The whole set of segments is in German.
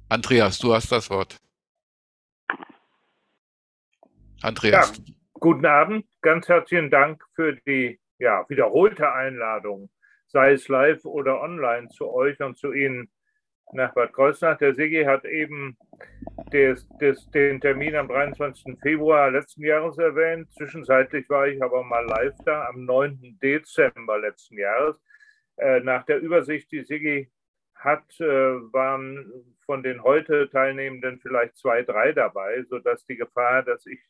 Andreas, du hast das Wort. Ja, Andreas. guten Abend. Ganz herzlichen Dank für die wiederholte Einladung, sei es live oder online, zu euch und zu Ihnen nach Bad Kreuznach. Der Sigi hat eben den Termin am 23. Februar letzten Jahres erwähnt. Zwischenzeitlich war ich aber mal live da am 9. Dezember letzten Jahres. Nach der Übersicht, die Sigi hat, waren von den heute Teilnehmenden vielleicht 2, 3 dabei, sodass die Gefahr, dass ich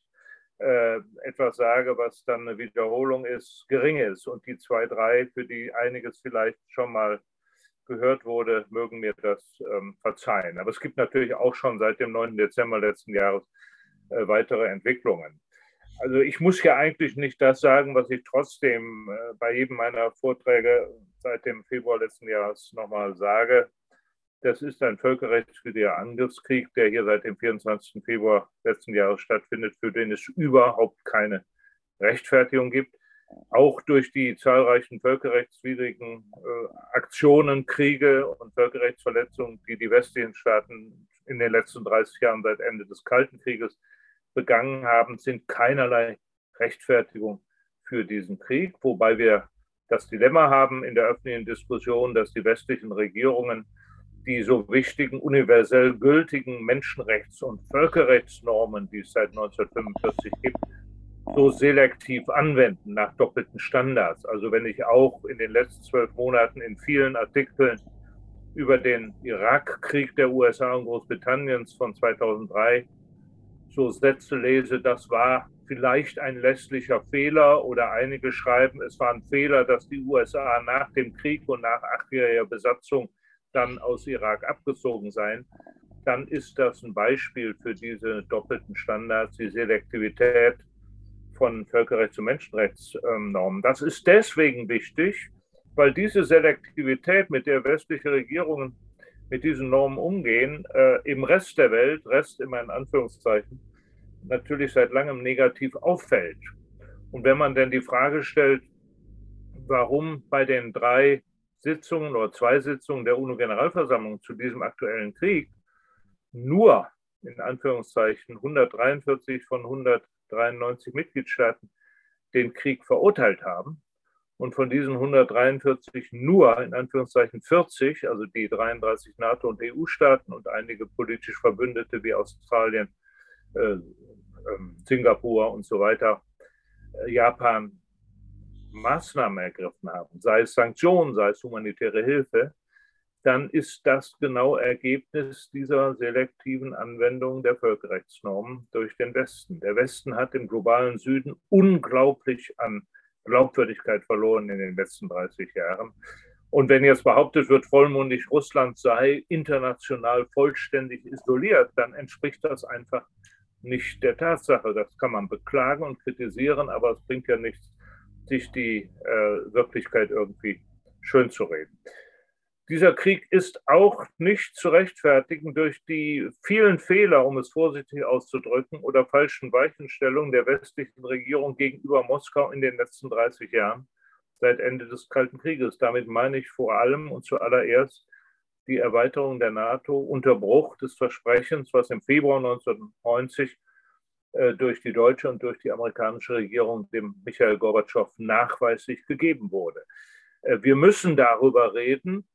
etwas sage, was dann eine Wiederholung ist, gering ist. Und die 2, 3, für die einiges vielleicht schon mal gehört wurde, mögen mir das verzeihen. Aber es gibt natürlich auch schon seit dem 9. Dezember letzten Jahres weitere Entwicklungen. Also ich muss ja eigentlich nicht das sagen, was ich trotzdem bei jedem meiner Vorträge seit dem Februar letzten Jahres nochmal sage. Das ist ein völkerrechtswidriger Angriffskrieg, der hier seit dem 24. Februar letzten Jahres stattfindet, für den es überhaupt keine Rechtfertigung gibt. Auch durch die zahlreichen völkerrechtswidrigen Aktionen, Kriege und Völkerrechtsverletzungen, die die westlichen Staaten in den letzten 30 Jahren seit Ende des Kalten Krieges begangen haben, sind keinerlei Rechtfertigung für diesen Krieg, wobei wir das Dilemma haben in der öffentlichen Diskussion, dass die westlichen Regierungen die so wichtigen, universell gültigen Menschenrechts- und Völkerrechtsnormen, die es seit 1945 gibt, so selektiv anwenden nach doppelten Standards. Also wenn ich auch in den letzten 12 Monaten in vielen Artikeln über den Irakkrieg der USA und Großbritanniens von 2003 so Sätze lese, das war vielleicht ein lästlicher Fehler, oder einige schreiben, es war ein Fehler, dass die USA nach dem Krieg und nach 8-jähriger Besatzung dann aus Irak abgezogen seien, dann ist das ein Beispiel für diese doppelten Standards, die Selektivität von Völkerrechts- und Menschenrechtsnormen. Das ist deswegen wichtig, weil diese Selektivität, mit der westliche Regierungen mit diesen Normen umgehen, im Rest der Welt, Rest immer in Anführungszeichen, natürlich seit langem negativ auffällt. Und wenn man denn die Frage stellt, warum bei den 3 Sitzungen oder 2 Sitzungen der UNO-Generalversammlung zu diesem aktuellen Krieg nur in Anführungszeichen 143 von 193 Mitgliedstaaten den Krieg verurteilt haben und von diesen 143 nur in Anführungszeichen 40, also die 33 NATO- und EU-Staaten und einige politisch Verbündete wie Australien, Singapur und so weiter, Japan, Maßnahmen ergriffen haben, sei es Sanktionen, sei es humanitäre Hilfe, dann ist das genau Ergebnis dieser selektiven Anwendung der Völkerrechtsnormen durch den Westen. Der Westen hat im globalen Süden unglaublich an Glaubwürdigkeit verloren in den letzten 30 Jahren. Und wenn jetzt behauptet wird, vollmundig Russland sei international vollständig isoliert, dann entspricht das einfach nicht der Tatsache. Das kann man beklagen und kritisieren, aber es bringt ja nichts, sich die Wirklichkeit irgendwie schön zu reden. Dieser Krieg ist auch nicht zu rechtfertigen durch die vielen Fehler, um es vorsichtig auszudrücken, oder falschen Weichenstellungen der westlichen Regierung gegenüber Moskau in den letzten 30 Jahren, seit Ende des Kalten Krieges. Damit meine ich vor allem und zuallererst die Erweiterung der NATO unter Bruch des Versprechens, was im Februar 1990 durch die deutsche und durch die amerikanische Regierung dem Michail Gorbatschow nachweislich gegeben wurde. Wir müssen darüber reden,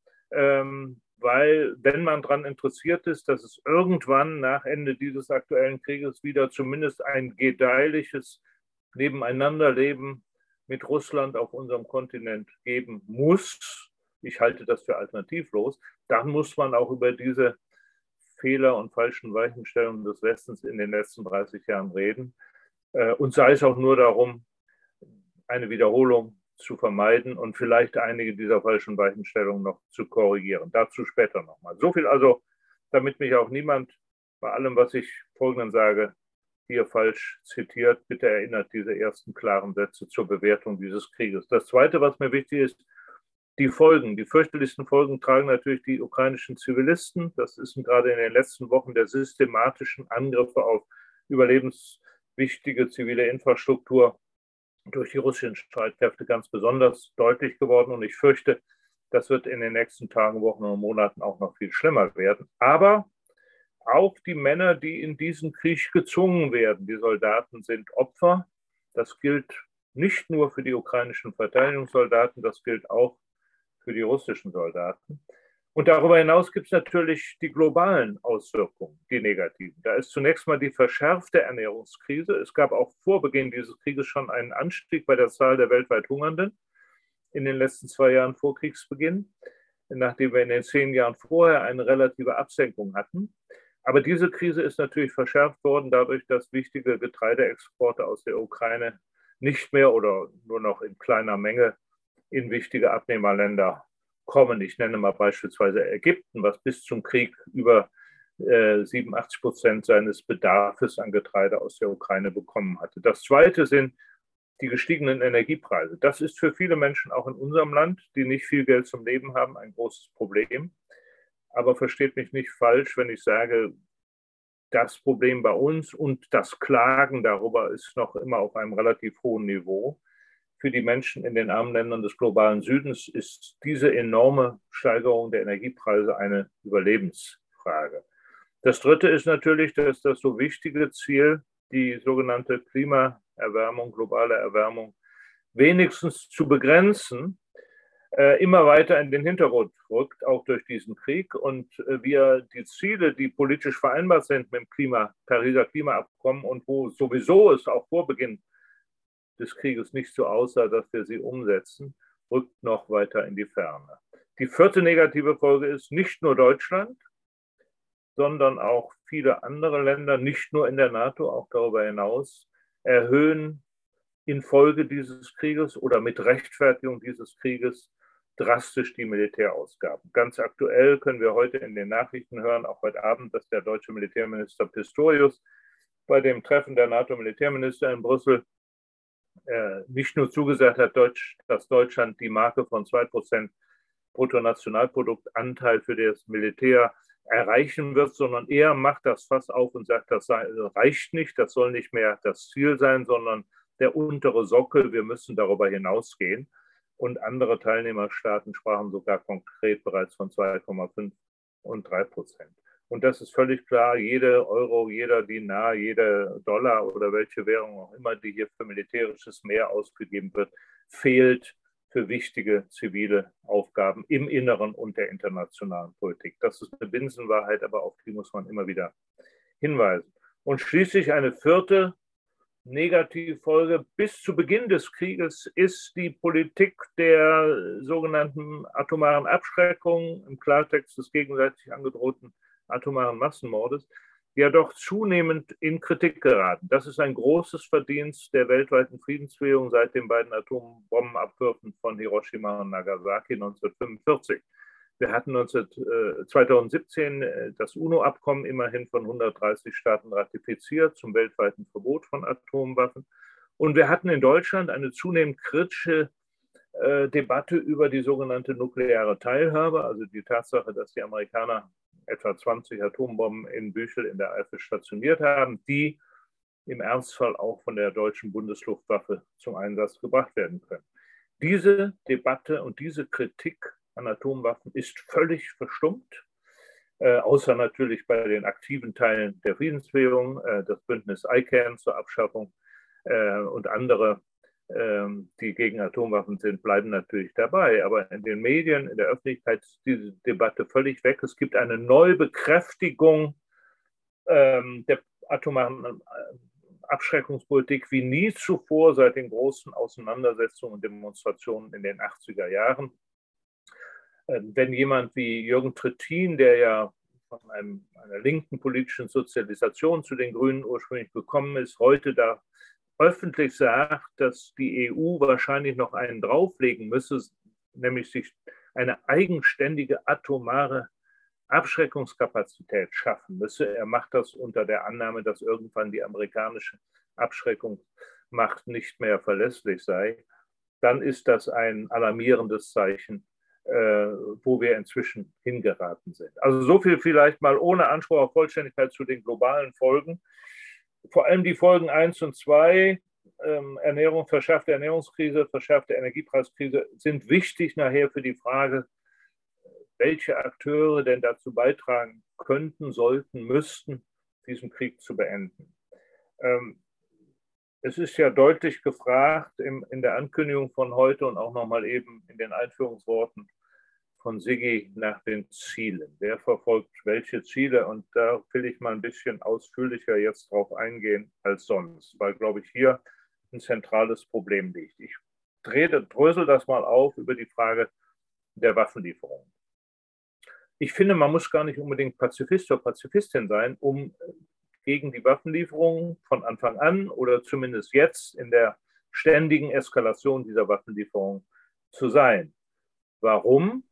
weil, wenn man daran interessiert ist, dass es irgendwann nach Ende dieses aktuellen Krieges wieder zumindest ein gedeihliches Nebeneinanderleben mit Russland auf unserem Kontinent geben muss, ich halte das für alternativlos, dann muss man auch über diese Fehler und falschen Weichenstellungen des Westens in den letzten 30 Jahren reden. Und sei es auch nur darum, eine Wiederholung zu vermeiden und vielleicht einige dieser falschen Weichenstellungen noch zu korrigieren. Dazu später nochmal. So viel also, damit mich auch niemand bei allem, was ich folgenden sage, hier falsch zitiert. Bitte erinnert diese ersten klaren Sätze zur Bewertung dieses Krieges. Das Zweite, was mir wichtig ist, die Folgen, die fürchterlichsten Folgen tragen natürlich die ukrainischen Zivilisten. Das ist gerade in den letzten Wochen der systematischen Angriffe auf überlebenswichtige zivile Infrastruktur durch die russischen Streitkräfte ganz besonders deutlich geworden. Und ich fürchte, das wird in den nächsten Tagen, Wochen und Monaten auch noch viel schlimmer werden. Aber auch die Männer, die in diesen Krieg gezwungen werden. Die Soldaten sind Opfer. Das gilt nicht nur für die ukrainischen Verteidigungssoldaten, das gilt auch für die russischen Soldaten. Und darüber hinaus gibt es natürlich die globalen Auswirkungen, die negativen. Da ist zunächst mal die verschärfte Ernährungskrise. Es gab auch vor Beginn dieses Krieges schon einen Anstieg bei der Zahl der weltweit Hungernden in den letzten 2 Jahren vor Kriegsbeginn, nachdem wir in den 10 Jahren vorher eine relative Absenkung hatten. Aber diese Krise ist natürlich verschärft worden dadurch, dass wichtige Getreideexporte aus der Ukraine nicht mehr oder nur noch in kleiner Menge in wichtige Abnehmerländer kommen. Ich nenne mal beispielsweise Ägypten, was bis zum Krieg über 87% seines Bedarfs an Getreide aus der Ukraine bekommen hatte. Das Zweite sind die gestiegenen Energiepreise. Das ist für viele Menschen auch in unserem Land, die nicht viel Geld zum Leben haben, ein großes Problem. Aber versteht mich nicht falsch, wenn ich sage, das Problem bei uns und das Klagen darüber ist noch immer auf einem relativ hohen Niveau. Für die Menschen in den armen Ländern des globalen Südens ist diese enorme Steigerung der Energiepreise eine Überlebensfrage. Das Dritte ist natürlich, dass das so wichtige Ziel, die sogenannte Klimaerwärmung, globale Erwärmung, wenigstens zu begrenzen, immer weiter in den Hintergrund rückt, auch durch diesen Krieg. Und wir die Ziele, die politisch vereinbart sind mit dem Pariser Klimaabkommen und wo sowieso es auch vor Beginn des Krieges nicht so aussah, dass wir sie umsetzen, rückt noch weiter in die Ferne. Die vierte negative Folge ist, nicht nur Deutschland, sondern auch viele andere Länder, nicht nur in der NATO, auch darüber hinaus, erhöhen infolge dieses Krieges oder mit Rechtfertigung dieses Krieges drastisch die Militärausgaben. Ganz aktuell können wir heute in den Nachrichten hören, auch heute Abend, dass der deutsche Militärminister Pistorius bei dem Treffen der NATO-Militärminister in Brüssel nicht nur zugesagt hat, dass Deutschland die Marke von 2% Bruttonationalproduktanteil für das Militär erreichen wird, sondern er macht das Fass auf und sagt, das reicht nicht, das soll nicht mehr das Ziel sein, sondern der untere Sockel, wir müssen darüber hinausgehen. Und andere Teilnehmerstaaten sprachen sogar konkret bereits von 2,5 und 3%. Und das ist völlig klar, jeder Euro, jeder Dinar, jeder Dollar oder welche Währung auch immer, die hier für militärisches mehr ausgegeben wird, fehlt für wichtige zivile Aufgaben im Inneren und der internationalen Politik. Das ist eine Binsenwahrheit, aber auf die muss man immer wieder hinweisen. Und schließlich eine vierte Negativfolge. Bis zu Beginn des Krieges ist die Politik der sogenannten atomaren Abschreckung, im Klartext des gegenseitig angedrohten atomaren Massenmordes, ja doch zunehmend in Kritik geraten. Das ist ein großes Verdienst der weltweiten Friedensbewegung seit den beiden Atombombenabwürfen von Hiroshima und Nagasaki 1945. Wir hatten 2017 das UNO-Abkommen immerhin von 130 Staaten ratifiziert zum weltweiten Verbot von Atomwaffen. Und wir hatten in Deutschland eine zunehmend kritische Debatte über die sogenannte nukleare Teilhabe, also die Tatsache, dass die Amerikaner etwa 20 Atombomben in Büchel in der Eifel stationiert haben, die im Ernstfall auch von der deutschen Bundesluftwaffe zum Einsatz gebracht werden können. Diese Debatte und diese Kritik an Atomwaffen ist völlig verstummt, außer natürlich bei den aktiven Teilen der Friedensbewegung, das Bündnis ICAN zur Abschaffung und andere, die gegen Atomwaffen sind, bleiben natürlich dabei. Aber in den Medien, in der Öffentlichkeit ist diese Debatte völlig weg. Es gibt eine Neubekräftigung der atomaren Abschreckungspolitik wie nie zuvor seit den großen Auseinandersetzungen und Demonstrationen in den 80er Jahren. Wenn jemand wie Jürgen Trittin, der ja von einer linken politischen Sozialisation zu den Grünen ursprünglich gekommen ist, heute da öffentlich sagt, dass die EU wahrscheinlich noch einen drauflegen müsse, nämlich sich eine eigenständige atomare Abschreckungskapazität schaffen müsse. Er macht das unter der Annahme, dass irgendwann die amerikanische Abschreckungsmacht nicht mehr verlässlich sei. Dann ist das ein alarmierendes Zeichen, wo wir inzwischen hingeraten sind. Also so viel vielleicht mal ohne Anspruch auf Vollständigkeit zu den globalen Folgen. Vor allem die Folgen 1 und 2, verschärfte Ernährungskrise, verschärfte Energiepreiskrise, sind wichtig nachher für die Frage welche Akteure denn dazu beitragen könnten, sollten, müssten, diesen Krieg zu beenden. Es ist ja deutlich gefragt in der Ankündigung von heute und auch nochmal eben in den Einführungsworten von Sigi nach den Zielen. Wer verfolgt welche Ziele? Und da will ich mal ein bisschen ausführlicher jetzt drauf eingehen als sonst, weil, glaube ich, hier ein zentrales Problem liegt. Ich drösel das mal auf über die Frage der Waffenlieferung. Ich finde, man muss gar nicht unbedingt Pazifist oder Pazifistin sein, um gegen die Waffenlieferungen von Anfang an oder zumindest jetzt in der ständigen Eskalation dieser Waffenlieferungen zu sein. Warum?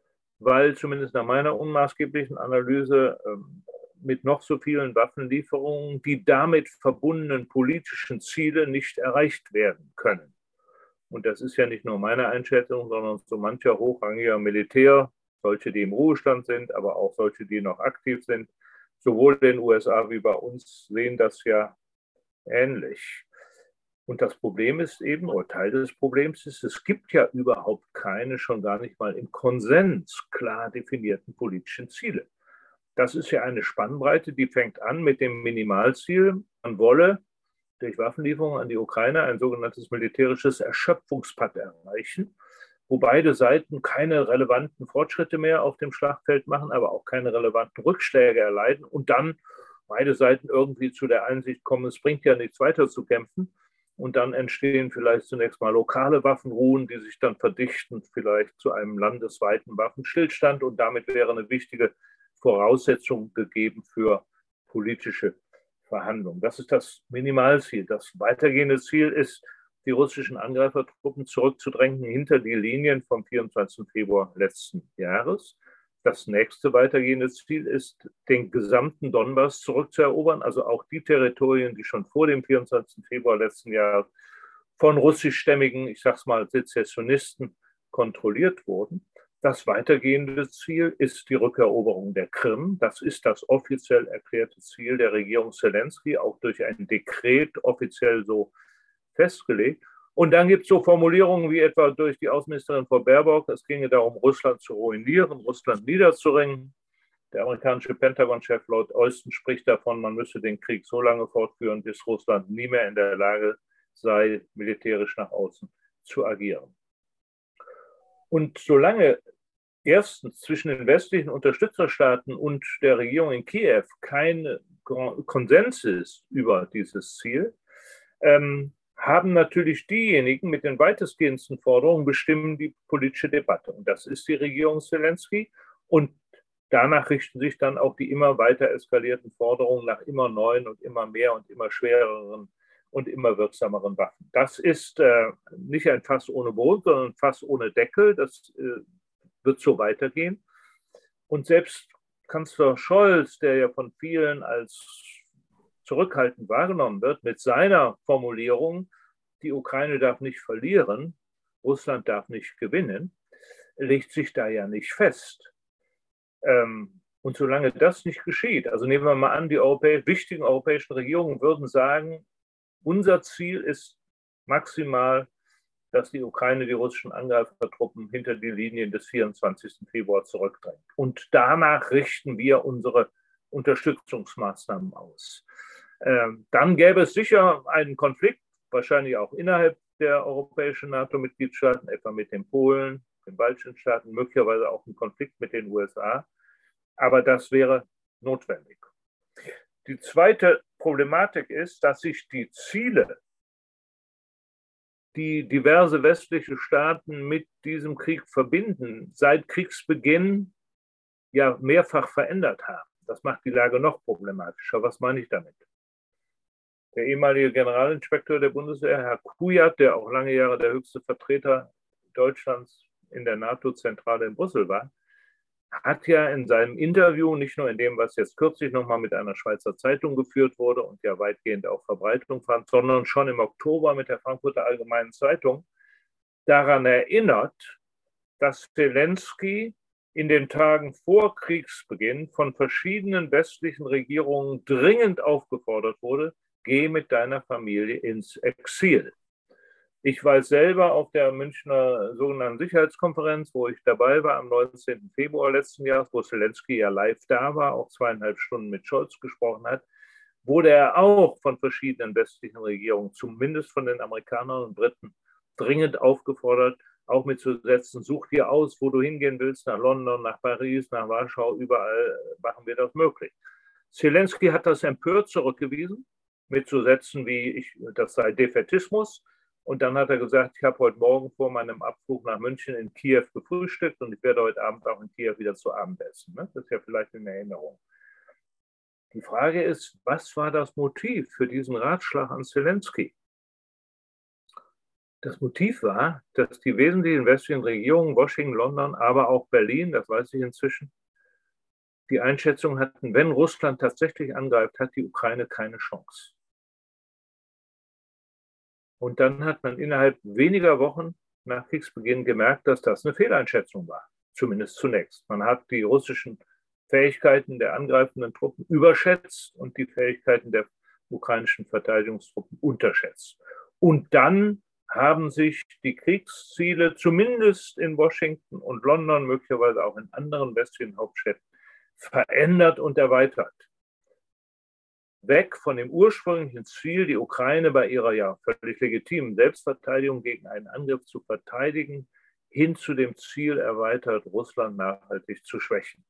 Weil zumindest nach meiner unmaßgeblichen Analyse mit noch so vielen Waffenlieferungen die damit verbundenen politischen Ziele nicht erreicht werden können. Und das ist ja nicht nur meine Einschätzung, sondern so mancher hochrangiger Militär, solche, die im Ruhestand sind, aber auch solche, die noch aktiv sind, sowohl in den USA wie bei uns, sehen das ja ähnlich. Und das Problem ist eben, oder Teil des Problems ist, es gibt ja überhaupt keine, schon gar nicht mal im Konsens klar definierten politischen Ziele. Das ist ja eine Spannbreite, die fängt an mit dem Minimalziel, man wolle durch Waffenlieferungen an die Ukraine ein sogenanntes militärisches Erschöpfungspatt erreichen, wo beide Seiten keine relevanten Fortschritte mehr auf dem Schlachtfeld machen, aber auch keine relevanten Rückschläge erleiden und dann beide Seiten irgendwie zu der Einsicht kommen, es bringt ja nichts weiter zu kämpfen. Und dann entstehen vielleicht zunächst mal lokale Waffenruhen, die sich dann verdichten, vielleicht zu einem landesweiten Waffenstillstand. Und damit wäre eine wichtige Voraussetzung gegeben für politische Verhandlungen. Das ist das Minimalziel. Das weitergehende Ziel ist, die russischen Angreifertruppen zurückzudrängen hinter die Linien vom 24. Februar letzten Jahres. Das nächste weitergehende Ziel ist, den gesamten Donbass zurückzuerobern, also auch die Territorien, die schon vor dem 24. Februar letzten Jahres von russischstämmigen, ich sage es mal, Sezessionisten kontrolliert wurden. Das weitergehende Ziel ist die Rückeroberung der Krim. Das ist das offiziell erklärte Ziel der Regierung Zelensky, auch durch ein Dekret offiziell so festgelegt. Und dann gibt es so Formulierungen wie etwa durch die Außenministerin Frau Baerbock, es ginge darum, Russland zu ruinieren, Russland niederzuringen. Der amerikanische Pentagon-Chef Lloyd Austin spricht davon, man müsse den Krieg so lange fortführen, bis Russland nie mehr in der Lage sei, militärisch nach außen zu agieren. Und solange erstens zwischen den westlichen Unterstützerstaaten und der Regierung in Kiew kein Konsens ist über dieses Ziel, haben natürlich diejenigen mit den weitestgehendsten Forderungen bestimmen die politische Debatte. Und das ist die Regierung Zelensky. Und danach richten sich dann auch die immer weiter eskalierten Forderungen nach immer neuen und immer mehr und immer schwereren und immer wirksameren Waffen. Das ist nicht ein Fass ohne Boden, sondern ein Fass ohne Deckel. Das wird so weitergehen. Und selbst Kanzler Scholz, der ja von vielen als zurückhaltend wahrgenommen wird, mit seiner Formulierung, die Ukraine darf nicht verlieren, Russland darf nicht gewinnen, legt sich da ja nicht fest. Und solange das nicht geschieht, also nehmen wir mal an, die wichtigen europäischen Regierungen würden sagen, unser Ziel ist maximal, dass die Ukraine die russischen Angreifertruppen hinter die Linien des 24. Februar zurückdrängt. Und danach richten wir unsere Unterstützungsmaßnahmen aus. Dann gäbe es sicher einen Konflikt, wahrscheinlich auch innerhalb der europäischen NATO-Mitgliedstaaten, etwa mit den Polen, den baltischen Staaten, möglicherweise auch einen Konflikt mit den USA. Aber das wäre notwendig. Die zweite Problematik ist, dass sich die Ziele, die diverse westliche Staaten mit diesem Krieg verbinden, seit Kriegsbeginn ja mehrfach verändert haben. Das macht die Lage noch problematischer. Was meine ich damit? Der ehemalige Generalinspekteur der Bundeswehr, Herr Kujat, der auch lange Jahre der höchste Vertreter Deutschlands in der NATO-Zentrale in Brüssel war, hat ja in seinem Interview, nicht nur in dem, was jetzt kürzlich nochmal mit einer Schweizer Zeitung geführt wurde und ja weitgehend auch Verbreitung fand, sondern schon im Oktober mit der Frankfurter Allgemeinen Zeitung daran erinnert, dass Zelensky in den Tagen vor Kriegsbeginn von verschiedenen westlichen Regierungen dringend aufgefordert wurde, geh mit deiner Familie ins Exil. Ich weiß selber auf der Münchner sogenannten Sicherheitskonferenz, wo ich dabei war am 19. Februar letzten Jahres, wo Zelensky ja live da war, auch 2,5 Stunden mit Scholz gesprochen hat, wurde er auch von verschiedenen westlichen Regierungen, zumindest von den Amerikanern und Briten, dringend aufgefordert, auch mitzusetzen, such dir aus, wo du hingehen willst, nach London, nach Paris, nach Warschau, überall machen wir das möglich. Zelensky hat das empört zurückgewiesen, mit so Sätzen wie, das sei Defätismus. Und dann hat er gesagt, ich habe heute Morgen vor meinem Abflug nach München in Kiew gefrühstückt und ich werde heute Abend auch in Kiew wieder zu Abend essen. Das ist ja vielleicht in Erinnerung. Die Frage ist, was war das Motiv für diesen Ratschlag an Zelensky? Das Motiv war, dass die wesentlichen westlichen Regierungen, Washington, London, aber auch Berlin, das weiß ich inzwischen, die Einschätzung hatten, wenn Russland tatsächlich angreift, hat die Ukraine keine Chance. Und dann hat man innerhalb weniger Wochen nach Kriegsbeginn gemerkt, dass das eine Fehleinschätzung war, zumindest zunächst. Man hat die russischen Fähigkeiten der angreifenden Truppen überschätzt und die Fähigkeiten der ukrainischen Verteidigungstruppen unterschätzt. Und dann haben sich die Kriegsziele zumindest in Washington und London, möglicherweise auch in anderen westlichen Hauptstädten, verändert und erweitert. Weg von dem ursprünglichen Ziel, die Ukraine bei ihrer ja völlig legitimen Selbstverteidigung gegen einen Angriff zu verteidigen, hin zu dem Ziel erweitert, Russland nachhaltig zu schwächen.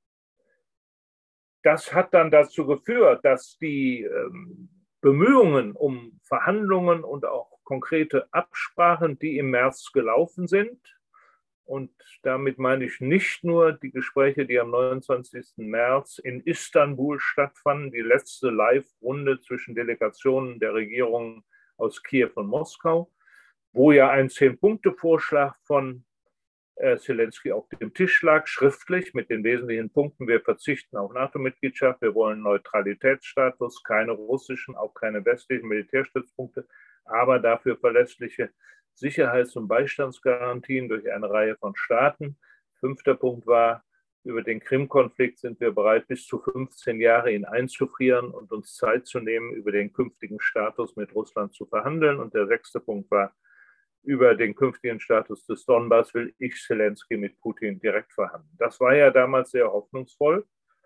Das hat dann dazu geführt, dass die Bemühungen um Verhandlungen und auch konkrete Absprachen, die im März gelaufen sind, und damit meine ich nicht nur die Gespräche, die am 29. März in Istanbul stattfanden, die letzte Live-Runde zwischen Delegationen der Regierungen aus Kiew und Moskau, wo ja ein 10-Punkte-Vorschlag von Zelensky auf dem Tisch lag, schriftlich mit den wesentlichen Punkten. Wir verzichten auf NATO-Mitgliedschaft, wir wollen Neutralitätsstatus, keine russischen, auch keine westlichen Militärstützpunkte, aber dafür verlässliche Sicherheits- und Beistandsgarantien durch eine Reihe von Staaten. 5. Punkt war, über den Krim-Konflikt sind wir bereit, bis zu 15 Jahre ihn einzufrieren und uns Zeit zu nehmen, über den künftigen Status mit Russland zu verhandeln. Und der 6. Punkt war, über den künftigen Status des Donbass will ich Zelensky mit Putin direkt verhandeln. Das war ja damals sehr hoffnungsvoll.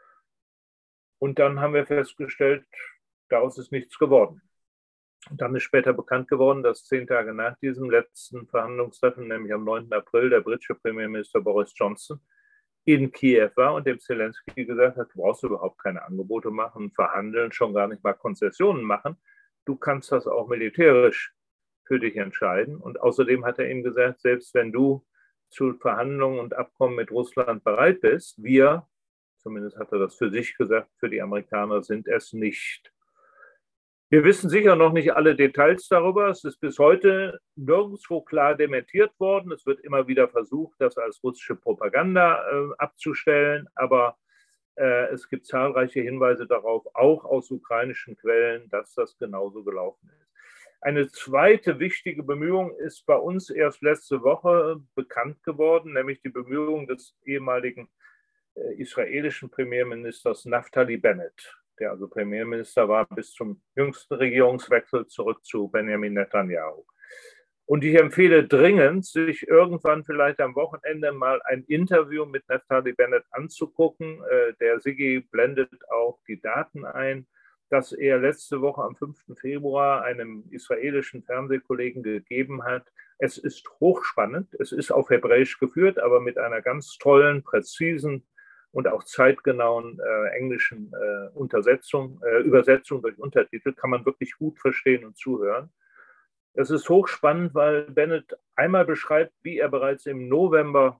Und dann haben wir festgestellt, daraus ist nichts geworden. Und dann ist später bekannt geworden, dass 10 Tage nach diesem letzten Verhandlungstreffen, nämlich am 9. April, der britische Premierminister Boris Johnson in Kiew war und dem Zelensky gesagt hat, du brauchst überhaupt keine Angebote machen, verhandeln, schon gar nicht mal Konzessionen machen. Du kannst das auch militärisch für dich entscheiden. Und außerdem hat er ihm gesagt, selbst wenn du zu Verhandlungen und Abkommen mit Russland bereit bist, wir, zumindest hat er das für sich gesagt, für die Amerikaner sind es nicht. Wir wissen sicher noch nicht alle Details darüber. Es ist bis heute nirgendwo klar dementiert worden. Es wird immer wieder versucht, das als russische Propaganda abzustellen. Aber es gibt zahlreiche Hinweise darauf, auch aus ukrainischen Quellen, dass das genauso gelaufen ist. Eine zweite wichtige Bemühung ist bei uns erst letzte Woche bekannt geworden, nämlich die Bemühung des ehemaligen israelischen Premierministers Naftali Bennett, der also Premierminister war bis zum jüngsten Regierungswechsel zurück zu Benjamin Netanyahu. Und ich empfehle dringend, sich irgendwann vielleicht am Wochenende mal ein Interview mit Naftali Bennett anzugucken. Der Sigi blendet auch die Daten ein, das er letzte Woche am 5. Februar einem israelischen Fernsehkollegen gegeben hat. Es ist hochspannend, es ist auf Hebräisch geführt, aber mit einer ganz tollen, präzisen und auch zeitgenauen englischen Übersetzung durch Untertitel kann man wirklich gut verstehen und zuhören. Es ist hochspannend, weil Bennett einmal beschreibt, wie er bereits im November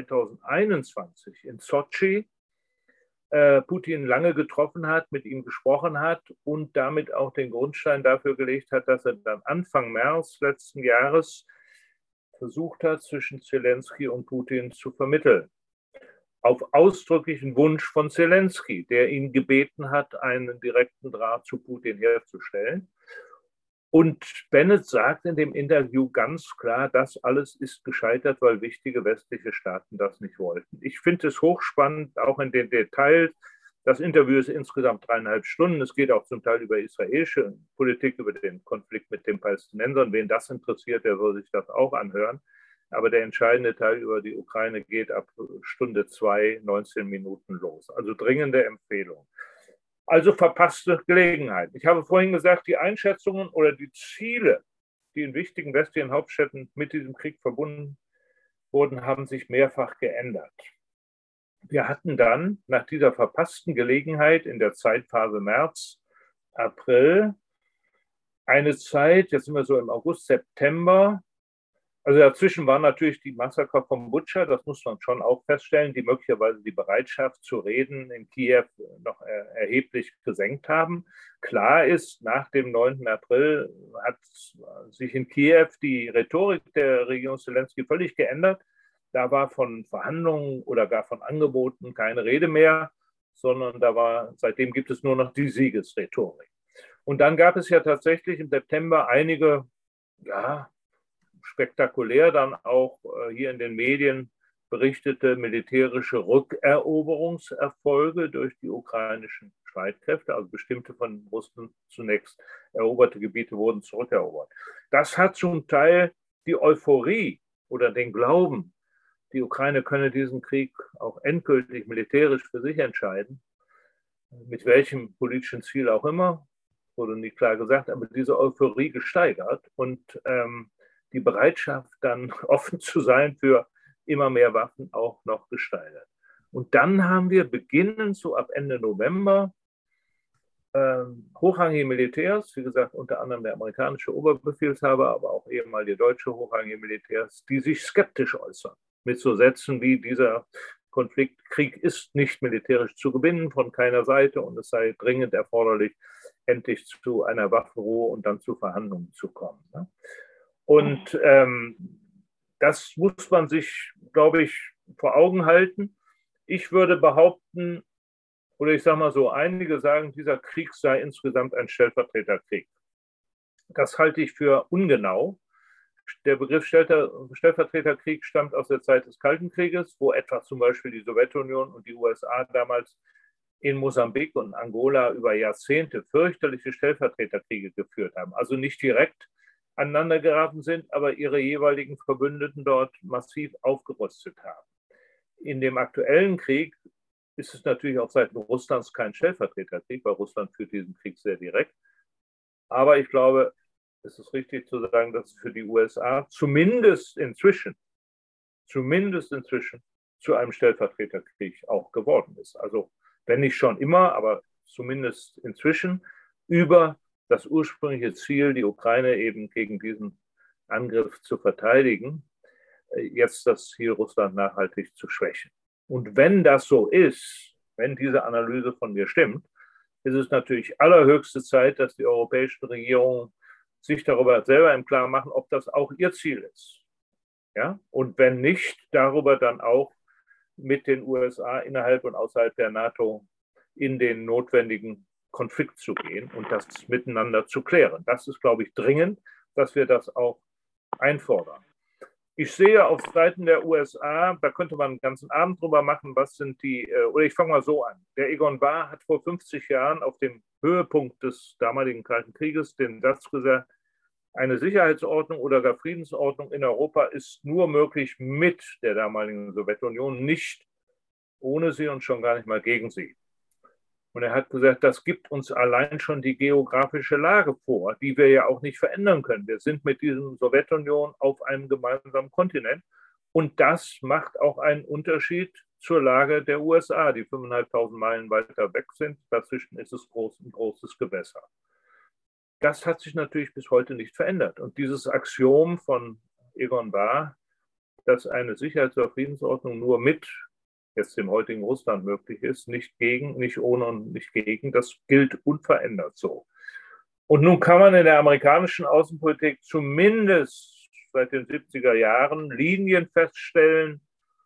2021 in Sotschi Putin lange getroffen hat, mit ihm gesprochen hat und damit auch den Grundstein dafür gelegt hat, dass er dann Anfang März letzten Jahres versucht hat, zwischen Zelensky und Putin zu vermitteln. Auf ausdrücklichen Wunsch von Zelensky, der ihn gebeten hat, einen direkten Draht zu Putin herzustellen. Und Bennett sagt in dem Interview ganz klar, das alles ist gescheitert, weil wichtige westliche Staaten das nicht wollten. Ich finde es hochspannend, auch in den Details. Das Interview ist insgesamt 3,5 Stunden. Es geht auch zum Teil über israelische Politik, über den Konflikt mit den Palästinensern. Wen das interessiert, der soll sich das auch anhören. Aber der entscheidende Teil über die Ukraine geht ab Stunde 2, 19 Minuten los. Also dringende Empfehlung. Also verpasste Gelegenheit. Ich habe vorhin gesagt, die Einschätzungen oder die Ziele, die in wichtigen westlichen Hauptstädten mit diesem Krieg verbunden wurden, haben sich mehrfach geändert. Wir hatten dann nach dieser verpassten Gelegenheit in der Zeitphase März, April eine Zeit, jetzt sind wir so im August, September, also dazwischen waren natürlich die Massaker von Butscha, das muss man schon auch feststellen, die möglicherweise die Bereitschaft zu reden in Kiew noch erheblich gesenkt haben. Klar ist, nach dem 9. April hat sich in Kiew die Rhetorik der Regierung Zelensky völlig geändert. Da war von Verhandlungen oder gar von Angeboten keine Rede mehr, sondern seitdem gibt es nur noch die Siegesrhetorik. Und dann gab es ja tatsächlich im September einige, ja, spektakulär dann auch hier in den Medien berichtete militärische Rückeroberungserfolge durch die ukrainischen Streitkräfte, also bestimmte von Russland zunächst eroberte Gebiete wurden zurückerobert. Das hat zum Teil die Euphorie oder den Glauben, die Ukraine könne diesen Krieg auch endgültig militärisch für sich entscheiden, mit welchem politischen Ziel auch immer, wurde nicht klar gesagt, aber diese Euphorie gesteigert und die Bereitschaft, dann offen zu sein für immer mehr Waffen, auch noch gesteigert. Und dann haben wir beginnend so ab Ende November hochrangige Militärs, wie gesagt, unter anderem der amerikanische Oberbefehlshaber, aber auch ehemalige deutsche hochrangige Militärs, die sich skeptisch äußern. Mit so Sätzen wie dieser Krieg ist nicht militärisch zu gewinnen von keiner Seite und es sei dringend erforderlich, endlich zu einer Waffenruhe und dann zu Verhandlungen zu kommen. Und das muss man sich, glaube ich, vor Augen halten. Ich würde behaupten, oder ich sage mal so, einige sagen, dieser Krieg sei insgesamt ein Stellvertreterkrieg. Das halte ich für ungenau. Der Begriff Stellvertreterkrieg stammt aus der Zeit des Kalten Krieges, wo etwa zum Beispiel die Sowjetunion und die USA damals in Mosambik und Angola über Jahrzehnte fürchterliche Stellvertreterkriege geführt haben. Also nicht direkt aneinander geraten sind, aber ihre jeweiligen Verbündeten dort massiv aufgerüstet haben. In dem aktuellen Krieg ist es natürlich auf Seiten Russlands kein Stellvertreterkrieg, weil Russland führt diesen Krieg sehr direkt. Aber ich glaube, es ist richtig zu sagen, dass es für die USA zumindest inzwischen zu einem Stellvertreterkrieg auch geworden ist. Also wenn nicht schon immer, aber zumindest inzwischen über das ursprüngliche Ziel, die Ukraine eben gegen diesen Angriff zu verteidigen, jetzt das Ziel, Russland nachhaltig zu schwächen. Und wenn das so ist, wenn diese Analyse von mir stimmt, ist es natürlich allerhöchste Zeit, dass die europäischen Regierungen sich darüber selber im Klaren machen, ob das auch ihr Ziel ist. Ja? Und wenn nicht, darüber dann auch mit den USA innerhalb und außerhalb der NATO in den notwendigen Konflikt zu gehen und das miteinander zu klären. Das ist, glaube ich, dringend, dass wir das auch einfordern. Ich sehe auf Seiten der USA, da könnte man einen ganzen Abend drüber machen, was sind die, oder ich fange mal so an. Der Egon Bahr hat vor 50 Jahren auf dem Höhepunkt des damaligen Kalten Krieges den Satz gesagt, eine Sicherheitsordnung oder gar Friedensordnung in Europa ist nur möglich mit der damaligen Sowjetunion, nicht ohne sie und schon gar nicht mal gegen sie. Und er hat gesagt, das gibt uns allein schon die geografische Lage vor, die wir ja auch nicht verändern können. Wir sind mit dieser Sowjetunion auf einem gemeinsamen Kontinent. Und das macht auch einen Unterschied zur Lage der USA, die 5.500 Meilen weiter weg sind. Dazwischen ist es ein großes Gewässer. Das hat sich natürlich bis heute nicht verändert. Und dieses Axiom von Egon Bahr, dass eine Sicherheits- oder Friedensordnung nur mit jetzt dem heutigen Russland möglich ist, nicht gegen, nicht ohne und nicht gegen, das gilt unverändert so. Und nun kann man in der amerikanischen Außenpolitik zumindest seit den 70er Jahren Linien feststellen,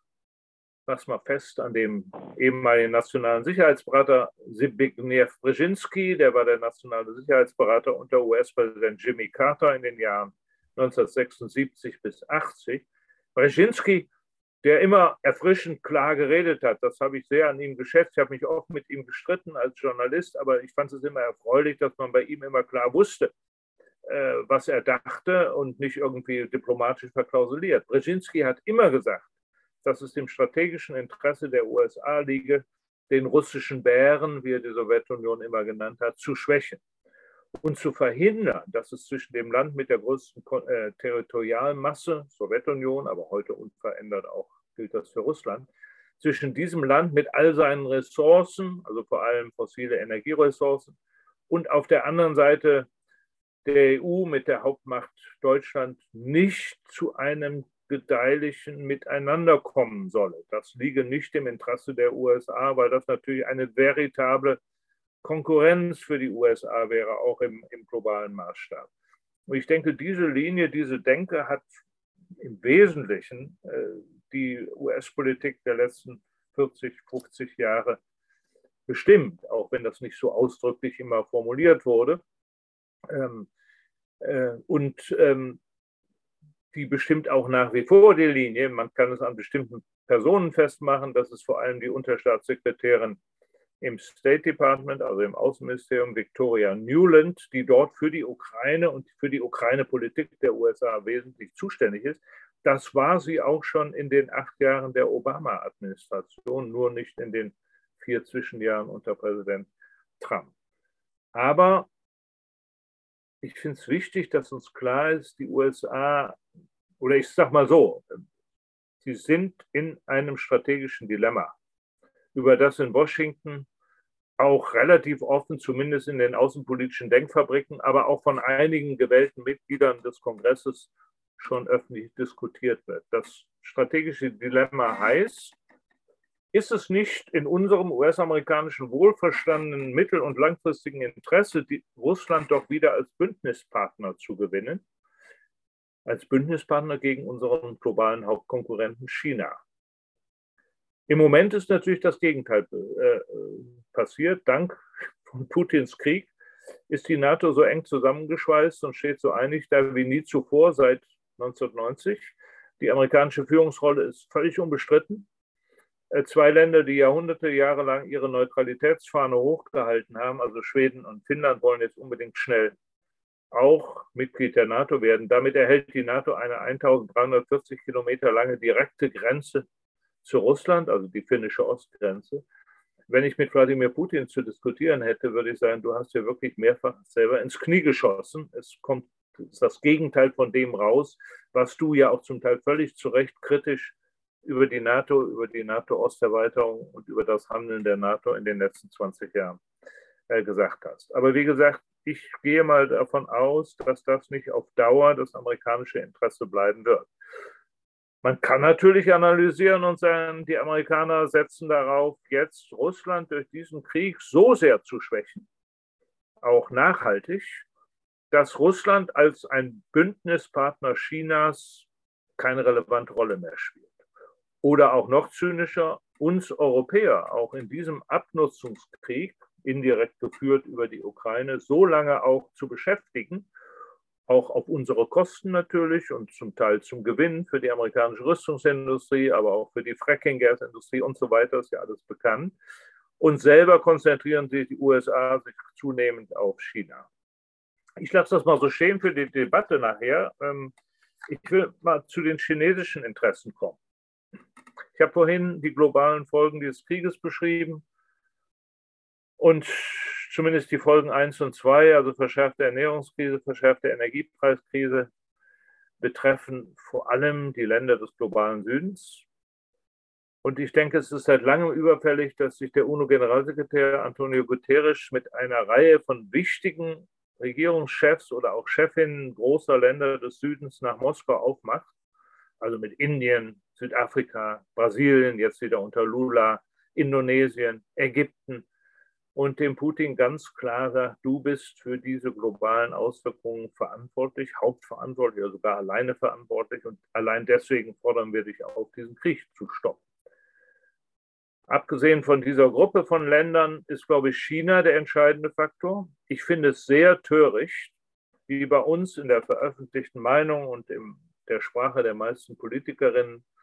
was mal fest an dem ehemaligen nationalen Sicherheitsberater Zbigniew Brzezinski, der war der nationale Sicherheitsberater unter US-Präsident Jimmy Carter in den Jahren 1976 bis 80. Brzezinski der immer erfrischend klar geredet hat. Das habe ich sehr an ihm geschätzt. Ich habe mich oft mit ihm gestritten als Journalist, aber ich fand es immer erfreulich, dass man bei ihm immer klar wusste, was er dachte und nicht irgendwie diplomatisch verklausuliert. Brzezinski hat immer gesagt, dass es dem strategischen Interesse der USA liege, den russischen Bären, wie er die Sowjetunion immer genannt hat, zu schwächen und zu verhindern, dass es zwischen dem Land mit der größten Territorialmasse, Sowjetunion, aber heute unverändert auch gilt das für Russland, zwischen diesem Land mit all seinen Ressourcen, also vor allem fossile Energieressourcen, und auf der anderen Seite der EU mit der Hauptmacht Deutschland nicht zu einem gedeihlichen Miteinander kommen solle. Das liege nicht im Interesse der USA, weil das natürlich eine veritable Konkurrenz für die USA wäre, auch im globalen Maßstab. Und ich denke, diese Linie, diese Denke hat im Wesentlichen die US-Politik der letzten 40, 50 Jahre bestimmt, auch wenn das nicht so ausdrücklich immer formuliert wurde. Und die bestimmt auch nach wie vor die Linie. Man kann es an bestimmten Personen festmachen. Das ist vor allem die Unterstaatssekretärin im State Department, also im Außenministerium, Victoria Nuland, die dort für die Ukraine und für die Ukraine-Politik der USA wesentlich zuständig ist. Das war sie auch schon in den 8 Jahren der Obama-Administration, nur nicht in den 4 Zwischenjahren unter Präsident Trump. Aber ich finde es wichtig, dass uns klar ist, die USA, oder ich sage mal so, sie sind in einem strategischen Dilemma, über das in Washington auch relativ offen, zumindest in den außenpolitischen Denkfabriken, aber auch von einigen gewählten Mitgliedern des Kongresses schon öffentlich diskutiert wird. Das strategische Dilemma heißt, ist es nicht in unserem US-amerikanischen wohlverstandenen mittel- und langfristigen Interesse, Russland doch wieder als Bündnispartner zu gewinnen, als Bündnispartner gegen unseren globalen Hauptkonkurrenten China? Im Moment ist natürlich das Gegenteil passiert. Dank von Putins Krieg ist die NATO so eng zusammengeschweißt und steht so einig da wie nie zuvor seit 1990. Die amerikanische Führungsrolle ist völlig unbestritten. 2 Länder, die jahrelang ihre Neutralitätsfahne hochgehalten haben, also Schweden und Finnland, wollen jetzt unbedingt schnell auch Mitglied der NATO werden. Damit erhält die NATO eine 1340 Kilometer lange direkte Grenze zu Russland, also die finnische Ostgrenze. Wenn ich mit Wladimir Putin zu diskutieren hätte, würde ich sagen, du hast ja wirklich mehrfach selber ins Knie geschossen. Es kommt das Gegenteil von dem raus, was du ja auch zum Teil völlig zu Recht kritisch über die NATO-Osterweiterung und über das Handeln der NATO in den letzten 20 Jahren gesagt hast. Aber wie gesagt, ich gehe mal davon aus, dass das nicht auf Dauer das amerikanische Interesse bleiben wird. Man kann natürlich analysieren und sagen, die Amerikaner setzen darauf, jetzt Russland durch diesen Krieg so sehr zu schwächen, auch nachhaltig, dass Russland als ein Bündnispartner Chinas keine relevante Rolle mehr spielt. Oder auch noch zynischer, uns Europäer auch in diesem Abnutzungskrieg, indirekt geführt über die Ukraine, so lange auch zu beschäftigen, auch auf unsere Kosten natürlich und zum Teil zum Gewinn für die amerikanische Rüstungsindustrie, aber auch für die Fracking-Gasindustrie und so weiter, ist ja alles bekannt. Und selber konzentrieren sich die USA sich zunehmend auf China. Ich lasse das mal so stehen für die Debatte nachher. Ich will mal zu den chinesischen Interessen kommen. Ich habe vorhin die globalen Folgen dieses Krieges beschrieben und zumindest die Folgen 1 und 2, also verschärfte Ernährungskrise, verschärfte Energiepreiskrise, betreffen vor allem die Länder des globalen Südens. Und ich denke, es ist seit langem überfällig, dass sich der UNO-Generalsekretär Antonio Guterres mit einer Reihe von wichtigen Regierungschefs oder auch Chefinnen großer Länder des Südens nach Moskau aufmacht, also mit Indien, Südafrika, Brasilien, jetzt wieder unter Lula, Indonesien, Ägypten, und dem Putin ganz klar sagt, du bist für diese globalen Auswirkungen verantwortlich, hauptverantwortlich oder sogar alleine verantwortlich, und allein deswegen fordern wir dich auf, diesen Krieg zu stoppen. Abgesehen von dieser Gruppe von Ländern ist, glaube ich, China der entscheidende Faktor. Ich finde es sehr töricht, wie bei uns in der veröffentlichten Meinung und in der Sprache der meisten Politikerinnen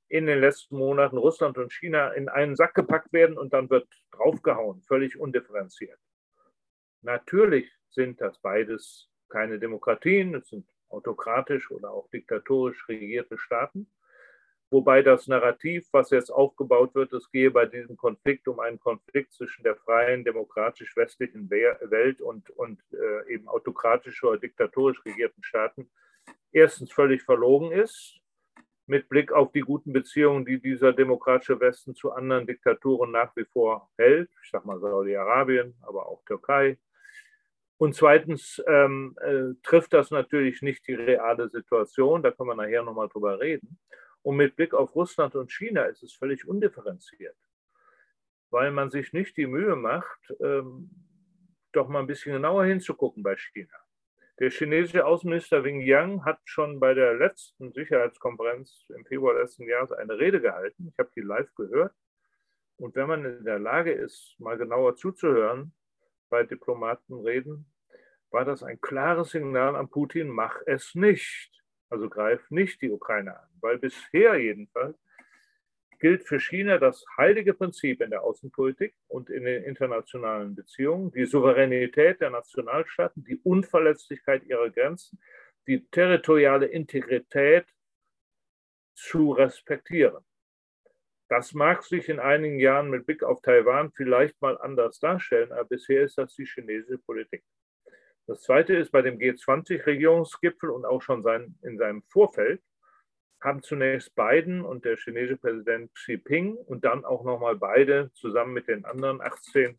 in den letzten Monaten Russland und China in einen Sack gepackt werden und dann wird draufgehauen, völlig undifferenziert. Natürlich sind das beides keine Demokratien, es sind autokratisch oder auch diktatorisch regierte Staaten. Wobei das Narrativ, was jetzt aufgebaut wird, es gehe bei diesem Konflikt um einen Konflikt zwischen der freien, demokratisch-westlichen Welt und eben autokratisch oder diktatorisch regierten Staaten, erstens völlig verlogen ist, mit Blick auf die guten Beziehungen, die dieser demokratische Westen zu anderen Diktaturen nach wie vor hält. Ich sage mal Saudi-Arabien, aber auch Türkei. Und zweitens trifft das natürlich nicht die reale Situation, da können wir nachher nochmal drüber reden. Und mit Blick auf Russland und China ist es völlig undifferenziert, weil man sich nicht die Mühe macht, doch mal ein bisschen genauer hinzugucken bei China. Der chinesische Außenminister Wang Yang hat schon bei der letzten Sicherheitskonferenz im Februar letzten Jahres eine Rede gehalten. Ich habe die live gehört. Und wenn man in der Lage ist, mal genauer zuzuhören bei Diplomaten reden, war das ein klares Signal an Putin, mach es nicht. Also greif nicht die Ukraine an, weil bisher jedenfalls gilt für China das heilige Prinzip in der Außenpolitik und in den internationalen Beziehungen, die Souveränität der Nationalstaaten, die Unverletzlichkeit ihrer Grenzen, die territoriale Integrität zu respektieren. Das mag sich in einigen Jahren mit Blick auf Taiwan vielleicht mal anders darstellen, aber bisher ist das die chinesische Politik. Das Zweite ist, bei dem G20-Regierungsgipfel und auch schon in seinem Vorfeld haben zunächst Biden und der chinesische Präsident Xi Jinping und dann auch nochmal beide zusammen mit den anderen 18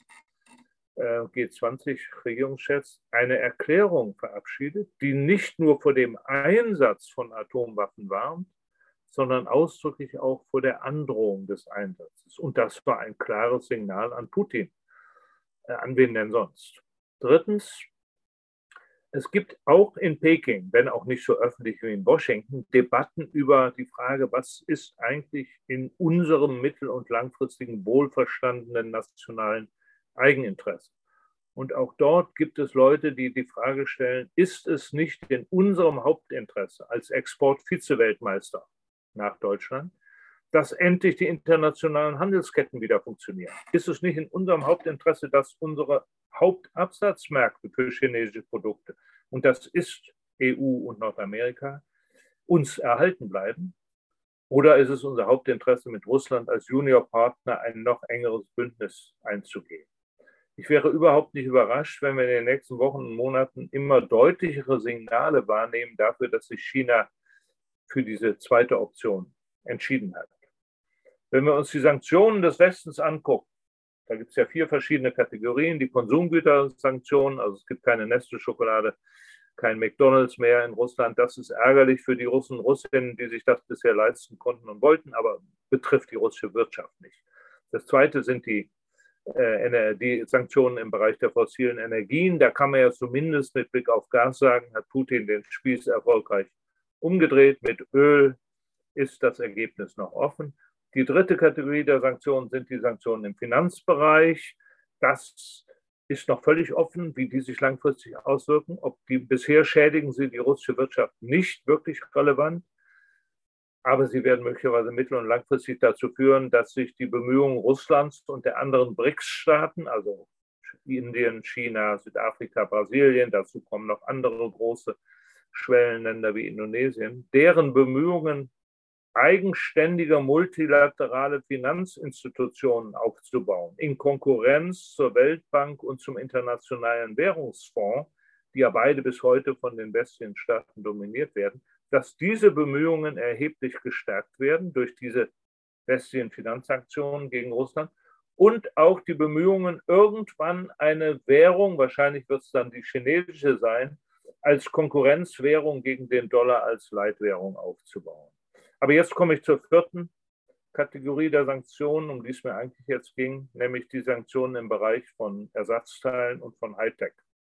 G20-Regierungschefs eine Erklärung verabschiedet, die nicht nur vor dem Einsatz von Atomwaffen warnt, sondern ausdrücklich auch vor der Androhung des Einsatzes. Und das war ein klares Signal an Putin. An wen denn sonst? Drittens, es gibt auch in Peking, wenn auch nicht so öffentlich wie in Washington, Debatten über die Frage, was ist eigentlich in unserem mittel- und langfristigen wohlverstandenen nationalen Eigeninteresse. Und auch dort gibt es Leute, die die Frage stellen, ist es nicht in unserem Hauptinteresse als Export-Vize-Weltmeister nach Deutschland, dass endlich die internationalen Handelsketten wieder funktionieren? Ist es nicht in unserem Hauptinteresse, dass unsere Hauptabsatzmärkte für chinesische Produkte, und das ist EU und Nordamerika, uns erhalten bleiben? Oder ist es unser Hauptinteresse, mit Russland als Juniorpartner ein noch engeres Bündnis einzugehen? Ich wäre überhaupt nicht überrascht, wenn wir in den nächsten Wochen und Monaten immer deutlichere Signale wahrnehmen dafür, dass sich China für diese zweite Option entschieden hat. Wenn wir uns die Sanktionen des Westens angucken, da gibt es ja 4 verschiedene Kategorien, die Konsumgütersanktionen, also es gibt keine Nestle-Schokolade, kein McDonald's mehr in Russland. Das ist ärgerlich für die Russen und Russinnen, die sich das bisher leisten konnten und wollten, aber betrifft die russische Wirtschaft nicht. Das Zweite sind die Sanktionen im Bereich der fossilen Energien. Da kann man ja zumindest mit Blick auf Gas sagen, hat Putin den Spieß erfolgreich umgedreht. Mit Öl ist das Ergebnis noch offen. Die dritte Kategorie der Sanktionen sind die Sanktionen im Finanzbereich. Das ist noch völlig offen, wie die sich langfristig auswirken. Bisher schädigen sie die russische Wirtschaft nicht wirklich relevant, aber sie werden möglicherweise mittel- und langfristig dazu führen, dass sich die Bemühungen Russlands und der anderen BRICS-Staaten, also Indien, China, Südafrika, Brasilien, dazu kommen noch andere große Schwellenländer wie Indonesien, deren Bemühungen, eigenständige multilaterale Finanzinstitutionen aufzubauen, in Konkurrenz zur Weltbank und zum Internationalen Währungsfonds, die ja beide bis heute von den westlichen Staaten dominiert werden, dass diese Bemühungen erheblich gestärkt werden durch diese westlichen Finanzsanktionen gegen Russland und auch die Bemühungen, irgendwann eine Währung, wahrscheinlich wird es dann die chinesische sein, als Konkurrenzwährung gegen den Dollar als Leitwährung aufzubauen. Aber jetzt komme ich zur vierten Kategorie der Sanktionen, um die es mir eigentlich jetzt ging, nämlich die Sanktionen im Bereich von Ersatzteilen und von Hightech.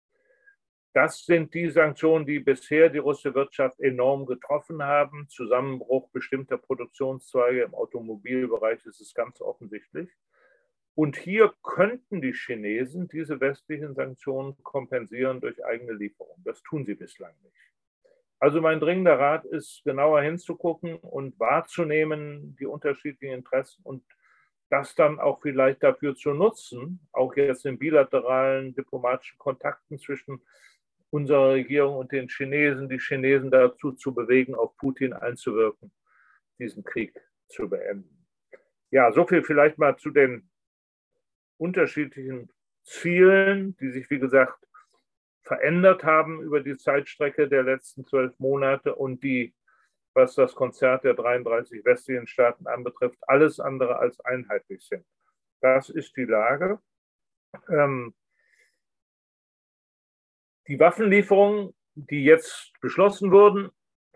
Das sind die Sanktionen, die bisher die russische Wirtschaft enorm getroffen haben. Zusammenbruch bestimmter Produktionszweige im Automobilbereich ist es ganz offensichtlich. Und hier könnten die Chinesen diese westlichen Sanktionen kompensieren durch eigene Lieferungen. Das tun sie bislang nicht. Also mein dringender Rat ist, genauer hinzugucken und wahrzunehmen, die unterschiedlichen Interessen und das dann auch vielleicht dafür zu nutzen, auch jetzt in bilateralen diplomatischen Kontakten zwischen unserer Regierung und den Chinesen, die Chinesen dazu zu bewegen, auf Putin einzuwirken, diesen Krieg zu beenden. Ja, so viel vielleicht mal zu den unterschiedlichen Zielen, die sich, wie gesagt, verändert haben über die Zeitstrecke der letzten 12 Monate und die, was das Konzert der 33 westlichen Staaten anbetrifft, alles andere als einheitlich sind. Das ist die Lage. Die Waffenlieferungen, die jetzt beschlossen wurden,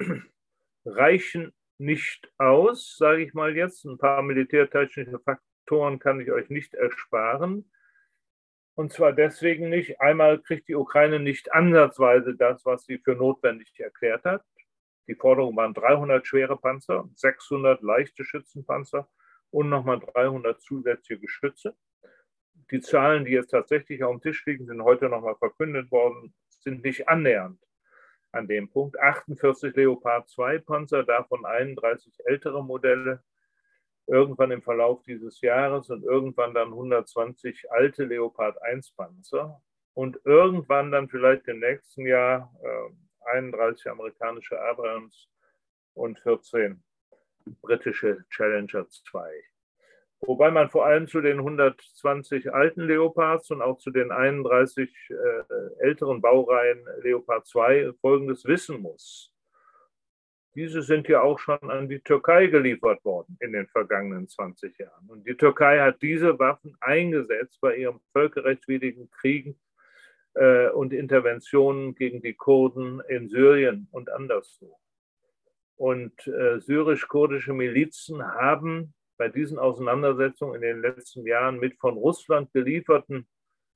reichen nicht aus, sage ich mal jetzt. Ein paar militärtechnische Faktoren kann ich euch nicht ersparen. Und zwar deswegen nicht. Einmal kriegt die Ukraine nicht ansatzweise das, was sie für notwendig erklärt hat. Die Forderung waren 300 schwere Panzer, 600 leichte Schützenpanzer und nochmal 300 zusätzliche Geschütze. Die Zahlen, die jetzt tatsächlich auf dem Tisch liegen, sind heute nochmal verkündet worden, sind nicht annähernd an dem Punkt. 48 Leopard 2 Panzer, davon 31 ältere Modelle, irgendwann im Verlauf dieses Jahres und irgendwann dann 120 alte Leopard 1 Panzer und irgendwann dann vielleicht im nächsten Jahr 31 amerikanische Abrams und 14 britische Challenger 2. Wobei man vor allem zu den 120 alten Leopards und auch zu den 31 älteren Baureihen Leopard 2 Folgendes wissen muss. Diese sind ja auch schon an die Türkei geliefert worden in den vergangenen 20 Jahren. Und die Türkei hat diese Waffen eingesetzt bei ihren völkerrechtswidrigen Kriegen und Interventionen gegen die Kurden in Syrien und anderswo. Und syrisch-kurdische Milizen haben bei diesen Auseinandersetzungen in den letzten Jahren mit von Russland gelieferten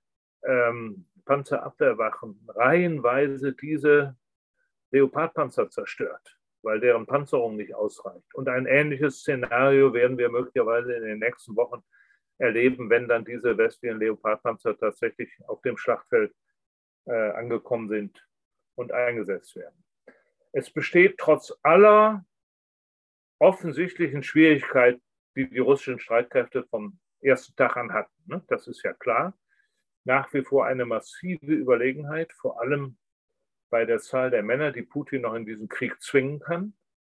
Panzerabwehrwaffen reihenweise diese Leopardpanzer zerstört, weil deren Panzerung nicht ausreicht. Und ein ähnliches Szenario werden wir möglicherweise in den nächsten Wochen erleben, wenn dann diese westlichen Leopardpanzer tatsächlich auf dem Schlachtfeld angekommen sind und eingesetzt werden. Es besteht trotz aller offensichtlichen Schwierigkeiten, die die russischen Streitkräfte vom ersten Tag an hatten, ne? Das ist ja klar, nach wie vor eine massive Überlegenheit, vor allem bei der Zahl der Männer, die Putin noch in diesen Krieg zwingen kann.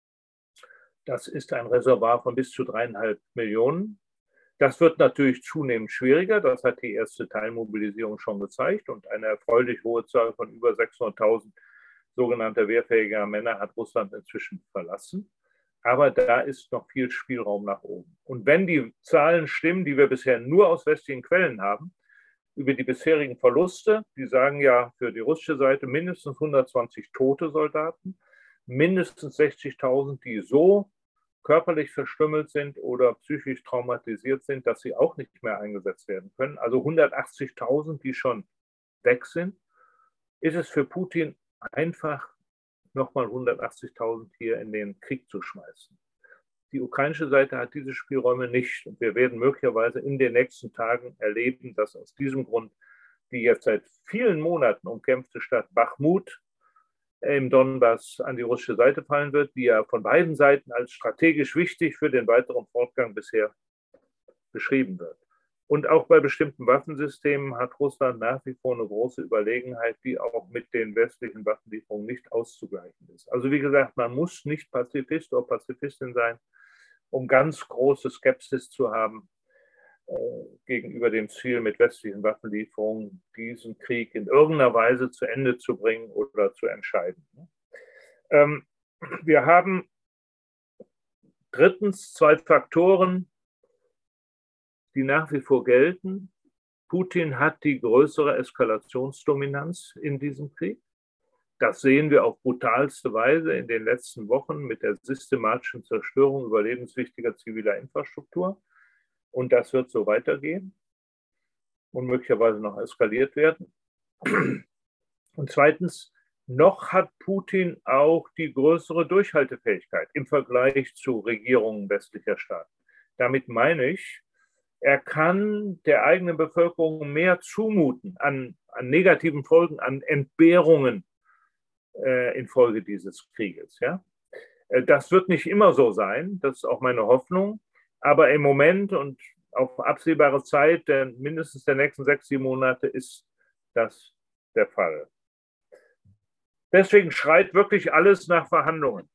Das ist ein Reservoir von bis zu 3,5 Millionen. Das wird natürlich zunehmend schwieriger. Das hat die erste Teilmobilisierung schon gezeigt. Und eine erfreulich hohe Zahl von über 600.000 sogenannter wehrfähiger Männer hat Russland inzwischen verlassen. Aber da ist noch viel Spielraum nach oben. Und wenn die Zahlen stimmen, die wir bisher nur aus westlichen Quellen haben, über die bisherigen Verluste, die sagen ja für die russische Seite mindestens 120 tote Soldaten, mindestens 60.000, die so körperlich verstümmelt sind oder psychisch traumatisiert sind, dass sie auch nicht mehr eingesetzt werden können. Also 180.000, die schon weg sind, ist es für Putin einfach, nochmal 180.000 hier in den Krieg zu schmeißen. Die ukrainische Seite hat diese Spielräume nicht. Und wir werden möglicherweise in den nächsten Tagen erleben, dass aus diesem Grund die jetzt seit vielen Monaten umkämpfte Stadt Bachmut im Donbass an die russische Seite fallen wird, die ja von beiden Seiten als strategisch wichtig für den weiteren Fortgang bisher beschrieben wird. Und auch bei bestimmten Waffensystemen hat Russland nach wie vor eine große Überlegenheit, die auch mit den westlichen Waffenlieferungen nicht auszugleichen ist. Also wie gesagt, man muss nicht Pazifist oder Pazifistin sein, um ganz große Skepsis zu haben gegenüber dem Ziel, mit westlichen Waffenlieferungen diesen Krieg in irgendeiner Weise zu Ende zu bringen oder zu entscheiden. Wir haben drittens 2 Faktoren, die nach wie vor gelten. Putin hat die größere Eskalationsdominanz in diesem Krieg. Das sehen wir auf brutalste Weise in den letzten Wochen mit der systematischen Zerstörung überlebenswichtiger ziviler Infrastruktur. Und das wird so weitergehen und möglicherweise noch eskaliert werden. Und zweitens, noch hat Putin auch die größere Durchhaltefähigkeit im Vergleich zu Regierungen westlicher Staaten. Damit meine ich, er kann der eigenen Bevölkerung mehr zumuten an negativen Folgen, an Entbehrungen, infolge dieses Krieges. Ja? Das wird nicht immer so sein, das ist auch meine Hoffnung, aber im Moment und auf absehbare Zeit, mindestens der nächsten 6, 7 Monate, ist das der Fall. Deswegen schreit wirklich alles nach Verhandlungen.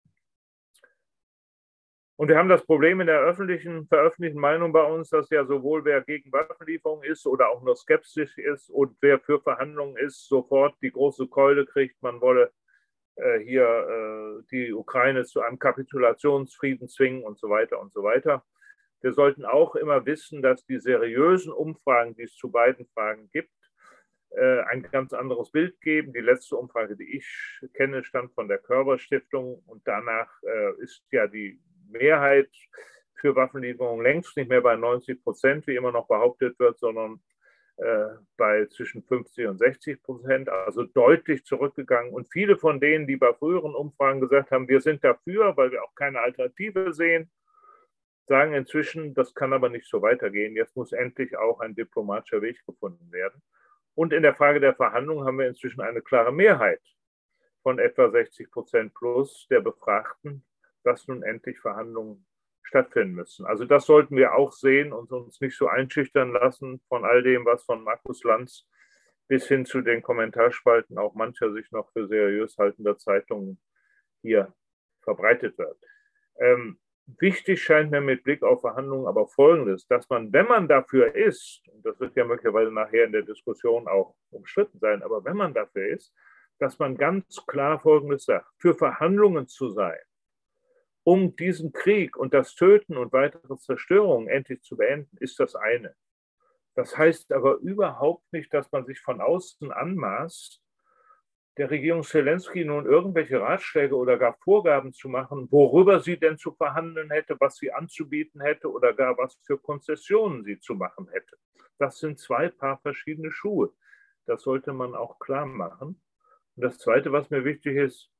Und wir haben das Problem in der veröffentlichten Meinung bei uns, dass ja sowohl wer gegen Waffenlieferung ist oder auch nur skeptisch ist und wer für Verhandlungen ist, sofort die große Keule kriegt, man wolle hier die Ukraine zu einem Kapitulationsfrieden zwingen und so weiter und so weiter. Wir sollten auch immer wissen, dass die seriösen Umfragen, die es zu beiden Fragen gibt, ein ganz anderes Bild geben. Die letzte Umfrage, die ich kenne, stammt von der Körber Stiftung und danach ist ja die Mehrheit für Waffenlieferungen längst nicht mehr bei 90%, wie immer noch behauptet wird, sondern bei zwischen 50 und 60%, also deutlich zurückgegangen. Und viele von denen, die bei früheren Umfragen gesagt haben, wir sind dafür, weil wir auch keine Alternative sehen, sagen inzwischen, das kann aber nicht so weitergehen. Jetzt muss endlich auch ein diplomatischer Weg gefunden werden. Und in der Frage der Verhandlungen haben wir inzwischen eine klare Mehrheit von etwa 60% plus der Befragten, dass nun endlich Verhandlungen stattfinden müssen. Also das sollten wir auch sehen und uns nicht so einschüchtern lassen von all dem, was von Markus Lanz bis hin zu den Kommentarspalten auch mancher sich noch für seriös haltender Zeitungen hier verbreitet wird. Wichtig scheint mir mit Blick auf Verhandlungen aber Folgendes, dass man, wenn man dafür ist, und das wird ja möglicherweise nachher in der Diskussion auch umstritten sein, aber wenn man dafür ist, dass man ganz klar Folgendes sagt, für Verhandlungen zu sein, um diesen Krieg und das Töten und weitere Zerstörungen endlich zu beenden, ist das eine. Das heißt aber überhaupt nicht, dass man sich von außen anmaßt, der Regierung Zelensky nun irgendwelche Ratschläge oder gar Vorgaben zu machen, worüber sie denn zu verhandeln hätte, was sie anzubieten hätte oder gar was für Konzessionen sie zu machen hätte. Das sind zwei Paar verschiedene Schuhe. Das sollte man auch klar machen. Und das Zweite, was mir wichtig ist,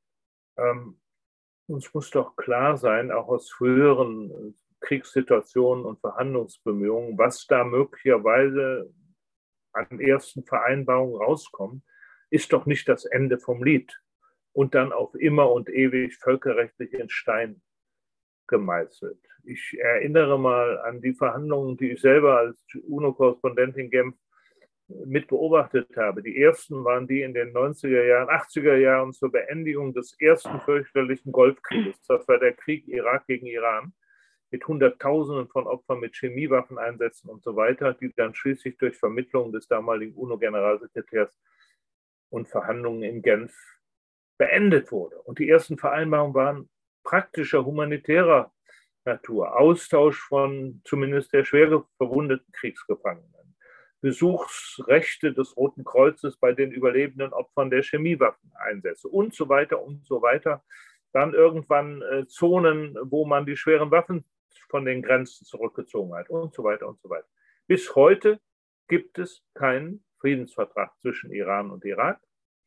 uns muss doch klar sein, auch aus früheren Kriegssituationen und Verhandlungsbemühungen, was da möglicherweise an ersten Vereinbarungen rauskommt, ist doch nicht das Ende vom Lied und dann auf immer und ewig völkerrechtlich in Stein gemeißelt. Ich erinnere mal an die Verhandlungen, die ich selber als UNO-Korrespondent in Genf mit beobachtet habe. Die ersten waren die in den 90er Jahren, 80er Jahren zur Beendigung des ersten fürchterlichen Golfkrieges. Das war der Krieg Irak gegen Iran mit Hunderttausenden von Opfern, mit Chemiewaffeneinsätzen und so weiter, die dann schließlich durch Vermittlung des damaligen UNO-Generalsekretärs und Verhandlungen in Genf beendet wurde. Und die ersten Vereinbarungen waren praktischer humanitärer Natur, Austausch von zumindest der schwer verwundeten Kriegsgefangenen, Besuchsrechte des Roten Kreuzes bei den überlebenden Opfern der Chemiewaffeneinsätze und so weiter und so weiter. Dann irgendwann Zonen, wo man die schweren Waffen von den Grenzen zurückgezogen hat und so weiter und so weiter. Bis heute gibt es keinen Friedensvertrag zwischen Iran und Irak.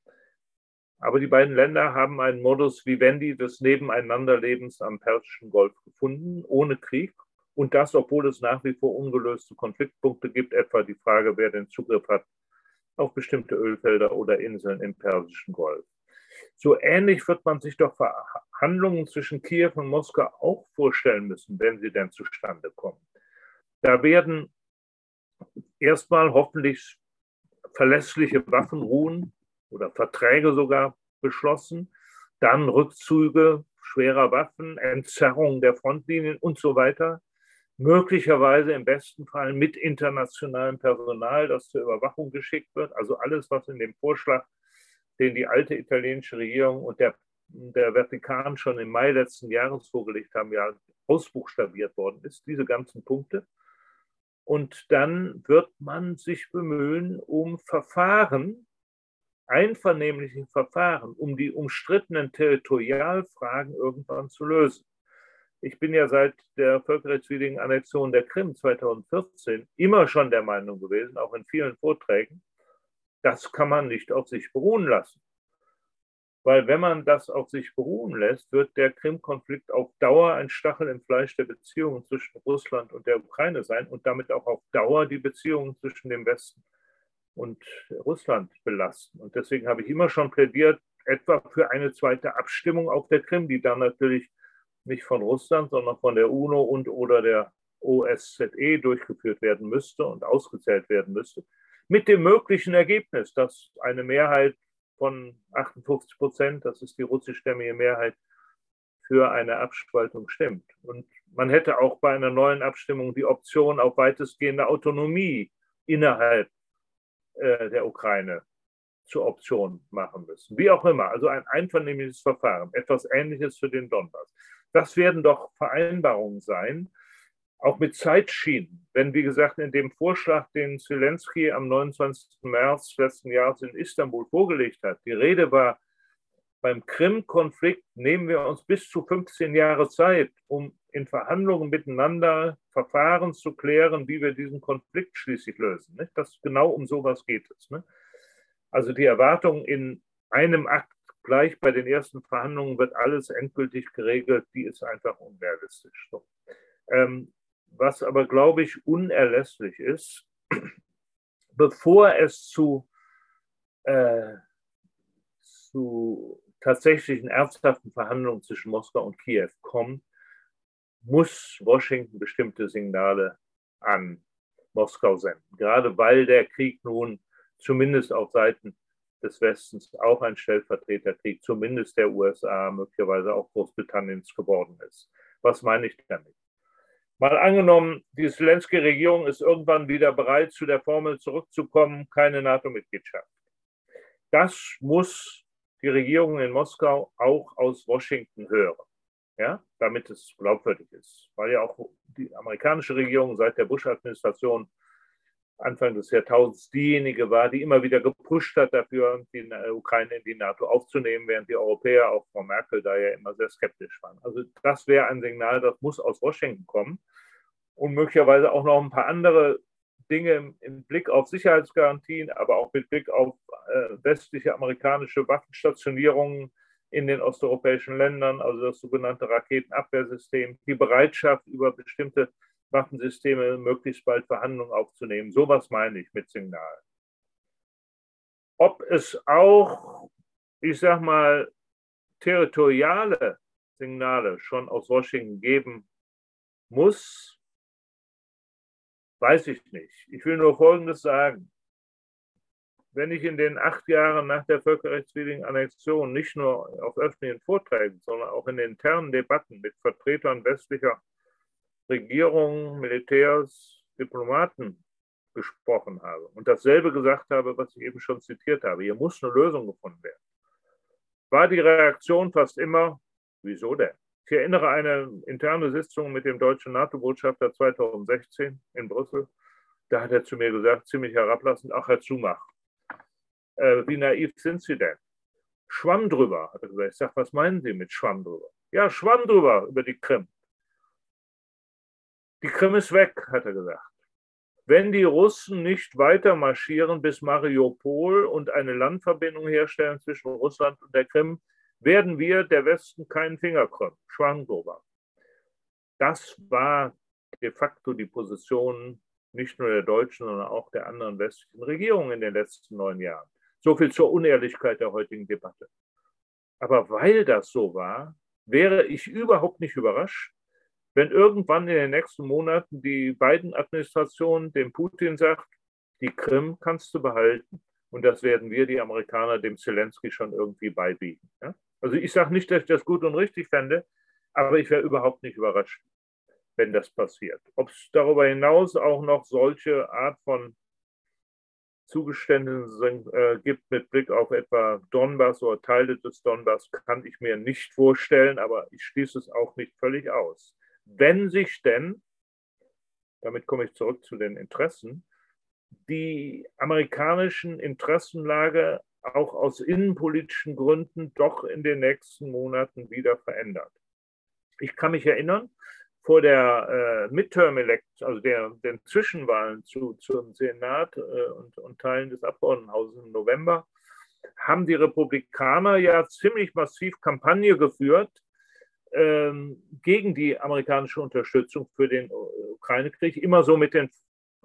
Aber die beiden Länder haben einen Modus vivendi des Nebeneinanderlebens am Persischen Golf gefunden, ohne Krieg. Und das, obwohl es nach wie vor ungelöste Konfliktpunkte gibt, etwa die Frage, wer den Zugriff hat auf bestimmte Ölfelder oder Inseln im Persischen Golf. So ähnlich wird man sich doch Verhandlungen zwischen Kiew und Moskau auch vorstellen müssen, wenn sie denn zustande kommen. Da werden erstmal hoffentlich verlässliche Waffenruhen oder Verträge sogar beschlossen, dann Rückzüge schwerer Waffen, Entzerrung der Frontlinien und so weiter. Möglicherweise im besten Fall mit internationalem Personal, das zur Überwachung geschickt wird. Also alles, was in dem Vorschlag, den die alte italienische Regierung und der Vatikan schon im Mai letzten Jahres vorgelegt haben, ja ausbuchstabiert worden ist, diese ganzen Punkte. Und dann wird man sich bemühen, um Verfahren, einvernehmliche Verfahren, um die umstrittenen Territorialfragen irgendwann zu lösen. Ich bin ja seit der völkerrechtswidrigen Annexion der Krim 2014 immer schon der Meinung gewesen, auch in vielen Vorträgen, das kann man nicht auf sich beruhen lassen. Weil wenn man das auf sich beruhen lässt, wird der Krim-Konflikt auf Dauer ein Stachel im Fleisch der Beziehungen zwischen Russland und der Ukraine sein und damit auch auf Dauer die Beziehungen zwischen dem Westen und Russland belasten. Und deswegen habe ich immer schon plädiert, etwa für eine zweite Abstimmung auf der Krim, die dann natürlich nicht von Russland, sondern von der UNO und oder der OSZE durchgeführt werden müsste und ausgezählt werden müsste, mit dem möglichen Ergebnis, dass eine Mehrheit von 58%, das ist die russischstämmige Mehrheit, für eine Abspaltung stimmt. Und man hätte auch bei einer neuen Abstimmung die Option auf weitestgehende Autonomie innerhalb der Ukraine zur Option machen müssen. Wie auch immer, also ein einvernehmliches Verfahren, etwas Ähnliches für den Donbass. Das werden doch Vereinbarungen sein, auch mit Zeitschienen. Wenn, wie gesagt, in dem Vorschlag, den Zelensky am 29. März letzten Jahres in Istanbul vorgelegt hat, die Rede war, beim Krim-Konflikt nehmen wir uns bis zu 15 Jahre Zeit, um in Verhandlungen miteinander Verfahren zu klären, wie wir diesen Konflikt schließlich lösen. Nicht? Das, genau um sowas geht es. Ne? Also die Erwartung, in einem Akt gleich bei den ersten Verhandlungen wird alles endgültig geregelt, die ist einfach unrealistisch. So. Was aber, glaube ich, unerlässlich ist, bevor es zu tatsächlichen ernsthaften Verhandlungen zwischen Moskau und Kiew kommt, muss Washington bestimmte Signale an Moskau senden. Gerade weil der Krieg nun zumindest auf Seiten des Westens auch ein Stellvertreterkrieg, zumindest der USA, möglicherweise auch Großbritanniens geworden ist. Was meine ich damit? Mal angenommen, die Zelensky-Regierung ist irgendwann wieder bereit, zu der Formel zurückzukommen, keine NATO-Mitgliedschaft. Das muss die Regierung in Moskau auch aus Washington hören, ja, damit es glaubwürdig ist. Weil ja auch die amerikanische Regierung seit der Bush-Administration Anfang des Jahrtausends diejenige war, die immer wieder gepusht hat dafür, die Ukraine in die NATO aufzunehmen, während die Europäer, auch Frau Merkel, da ja immer sehr skeptisch waren. Also das wäre ein Signal, das muss aus Washington kommen und möglicherweise auch noch ein paar andere Dinge im Blick auf Sicherheitsgarantien, aber auch mit Blick auf westliche amerikanische Waffenstationierungen in den osteuropäischen Ländern, also das sogenannte Raketenabwehrsystem, die Bereitschaft, über bestimmte Waffensysteme möglichst bald Verhandlungen aufzunehmen. Sowas meine ich mit Signal. Ob es auch, ich sag mal, territoriale Signale schon aus Washington geben muss, weiß ich nicht. Ich will nur Folgendes sagen. Wenn ich in den 8 Jahren nach der völkerrechtswidrigen Annexion nicht nur auf öffentlichen Vorträgen, sondern auch in internen Debatten mit Vertretern westlicher Regierungen, Militärs, Diplomaten gesprochen habe und dasselbe gesagt habe, was ich eben schon zitiert habe, hier muss eine Lösung gefunden werden, war die Reaktion fast immer, wieso denn? Ich erinnere an eine interne Sitzung mit dem deutschen NATO-Botschafter 2016 in Brüssel. Da hat er zu mir gesagt, ziemlich herablassend, ach, Herr Zumach, wie naiv sind Sie denn? Schwamm drüber, hat er gesagt. Ich sage, was meinen Sie mit Schwamm drüber? Ja, Schwamm drüber über die Krim. Die Krim ist weg, hat er gesagt. Wenn die Russen nicht weiter marschieren bis Mariupol und eine Landverbindung herstellen zwischen Russland und der Krim, werden wir, der Westen, keinen Finger krümmen. Schwamm drüber. Das war de facto die Position nicht nur der deutschen, sondern auch der anderen westlichen Regierungen in den letzten 9 Jahren. So viel zur Unehrlichkeit der heutigen Debatte. Aber weil das so war, wäre ich überhaupt nicht überrascht, wenn irgendwann in den nächsten Monaten die Biden-Administration dem Putin sagt, die Krim kannst du behalten und das werden wir, die Amerikaner, dem Zelensky schon irgendwie beibiegen. Ja? Also ich sage nicht, dass ich das gut und richtig fände, aber ich wäre überhaupt nicht überrascht, wenn das passiert. Ob es darüber hinaus auch noch solche Art von Zugeständnissen gibt mit Blick auf etwa Donbass oder Teile des Donbass, kann ich mir nicht vorstellen, aber ich schließe es auch nicht völlig aus. Wenn sich denn, damit komme ich zurück zu den Interessen, die amerikanischen Interessenlage auch aus innenpolitischen Gründen doch in den nächsten Monaten wieder verändert. Ich kann mich erinnern, vor der Midterm-Election, also den Zwischenwahlen zum Senat und Teilen des Abgeordnetenhauses im November, haben die Republikaner ja ziemlich massiv Kampagne geführt gegen die amerikanische Unterstützung für den Ukraine-Krieg, immer so mit den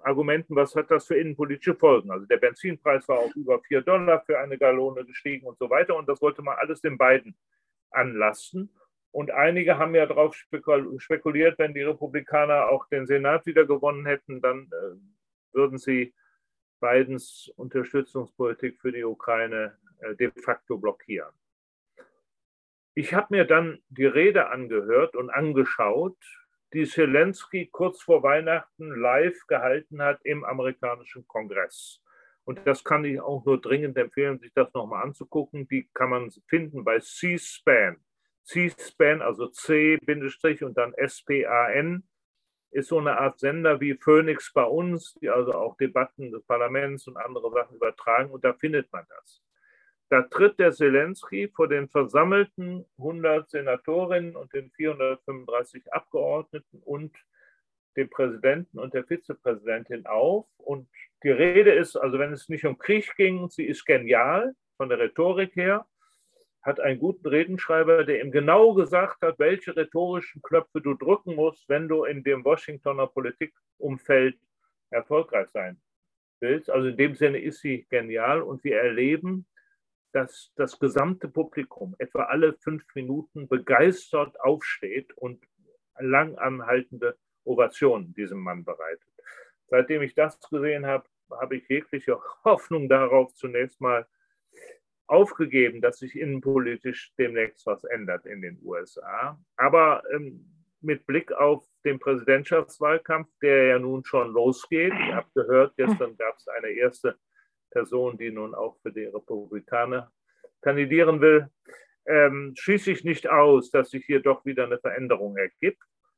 Argumenten, was hat das für innenpolitische Folgen? Also der Benzinpreis war auf über $4 für eine Gallone gestiegen und so weiter. Und das wollte man alles den beiden anlasten. Und einige haben ja darauf spekuliert, wenn die Republikaner auch den Senat wieder gewonnen hätten, dann würden sie Bidens Unterstützungspolitik für die Ukraine de facto blockieren. Ich habe mir dann die Rede angehört und angeschaut, die Zelensky kurz vor Weihnachten live gehalten hat im amerikanischen Kongress. Und das kann ich auch nur dringend empfehlen, sich das nochmal anzugucken. Die kann man finden bei C-SPAN. C-SPAN, also C- und dann S-P-A-N, ist so eine Art Sender wie Phoenix bei uns, die also auch Debatten des Parlaments und andere Sachen übertragen. Und da findet man das. Da tritt der Zelensky vor den versammelten 100 Senatorinnen und den 435 Abgeordneten und dem Präsidenten und der Vizepräsidentin auf. Und die Rede ist, also wenn es nicht um Krieg ging, sie ist genial von der Rhetorik her, hat einen guten Redenschreiber, der ihm genau gesagt hat, welche rhetorischen Knöpfe du drücken musst, wenn du in dem Washingtoner Politikumfeld erfolgreich sein willst. Also in dem Sinne ist sie genial und wir erleben, dass das gesamte Publikum etwa alle 5 Minuten begeistert aufsteht und lang anhaltende Ovationen diesem Mann bereitet. Seitdem ich das gesehen habe, habe ich jegliche Hoffnung darauf zunächst mal aufgegeben, dass sich innenpolitisch demnächst was ändert in den USA. Aber mit Blick auf den Präsidentschaftswahlkampf, der ja nun schon losgeht, ich habe gehört, gestern gab es eine erste Person, die nun auch für die Republikaner kandidieren will, schließe ich nicht aus, dass sich hier doch wieder eine Veränderung ergibt.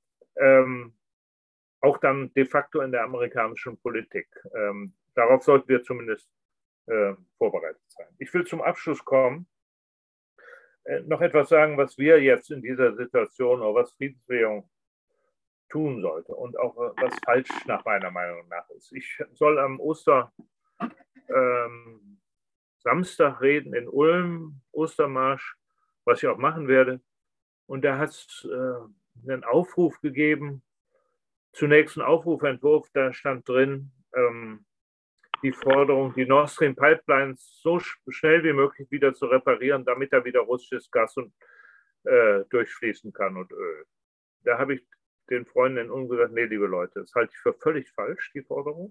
Auch dann de facto in der amerikanischen Politik. Darauf sollten wir zumindest vorbereitet sein. Ich will zum Abschluss kommen, noch etwas sagen, was wir jetzt in dieser Situation oder was Friedensbewegung tun sollte und auch was falsch nach meiner Meinung nach ist. Ich soll am Samstag reden in Ulm, Ostermarsch, was ich auch machen werde. Und da hat es einen Aufruf gegeben, zunächst einen Aufrufentwurf, da stand drin, die Forderung, die Nord Stream Pipelines so schnell wie möglich wieder zu reparieren, damit da wieder russisches Gas durchfließen kann und Öl. Da habe ich den Freunden in Ulm gesagt, nee, liebe Leute, das halte ich für völlig falsch, die Forderung.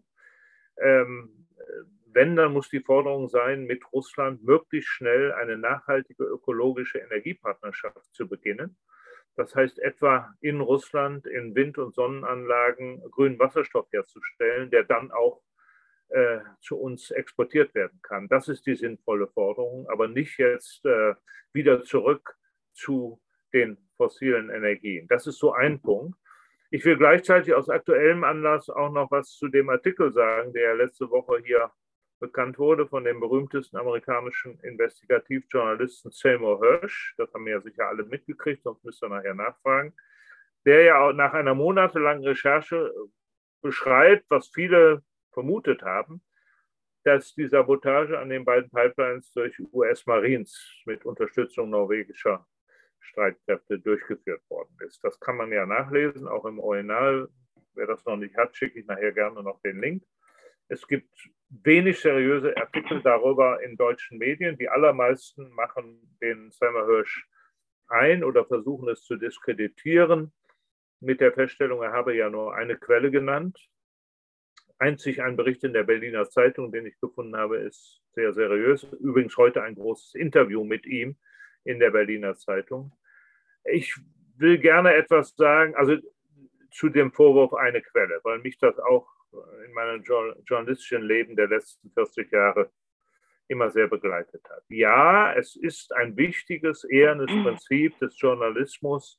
Wenn, dann muss die Forderung sein, mit Russland möglichst schnell eine nachhaltige ökologische Energiepartnerschaft zu beginnen. Das heißt etwa in Russland in Wind- und Sonnenanlagen grünen Wasserstoff herzustellen, der dann auch zu uns exportiert werden kann. Das ist die sinnvolle Forderung, aber nicht jetzt wieder zurück zu den fossilen Energien. Das ist so ein Punkt. Ich will gleichzeitig aus aktuellem Anlass auch noch was zu dem Artikel sagen, der letzte Woche hier bekannt wurde von dem berühmtesten amerikanischen Investigativjournalisten Seymour Hersh. Das haben wir ja sicher alle mitgekriegt, sonst müsst ihr nachher nachfragen. Der ja auch nach einer monatelangen Recherche beschreibt, was viele vermutet haben, dass die Sabotage an den beiden Pipelines durch US-Marines mit Unterstützung norwegischer Streitkräfte durchgeführt worden ist. Das kann man ja nachlesen, auch im Original. Wer das noch nicht hat, schicke ich nachher gerne noch den Link. Es gibt wenig seriöse Artikel darüber in deutschen Medien. Die allermeisten machen den Seymour Hersh ein oder versuchen es zu diskreditieren mit der Feststellung, er habe ja nur eine Quelle genannt. Einzig ein Bericht in der Berliner Zeitung, den ich gefunden habe, ist sehr seriös. Übrigens heute ein großes Interview mit ihm in der Berliner Zeitung. Ich will gerne etwas sagen, also zu dem Vorwurf eine Quelle, weil mich das auch in meinem journalistischen Leben der letzten 40 Jahre immer sehr begleitet hat. Ja, es ist ein wichtiges, ehrendes Prinzip des Journalismus,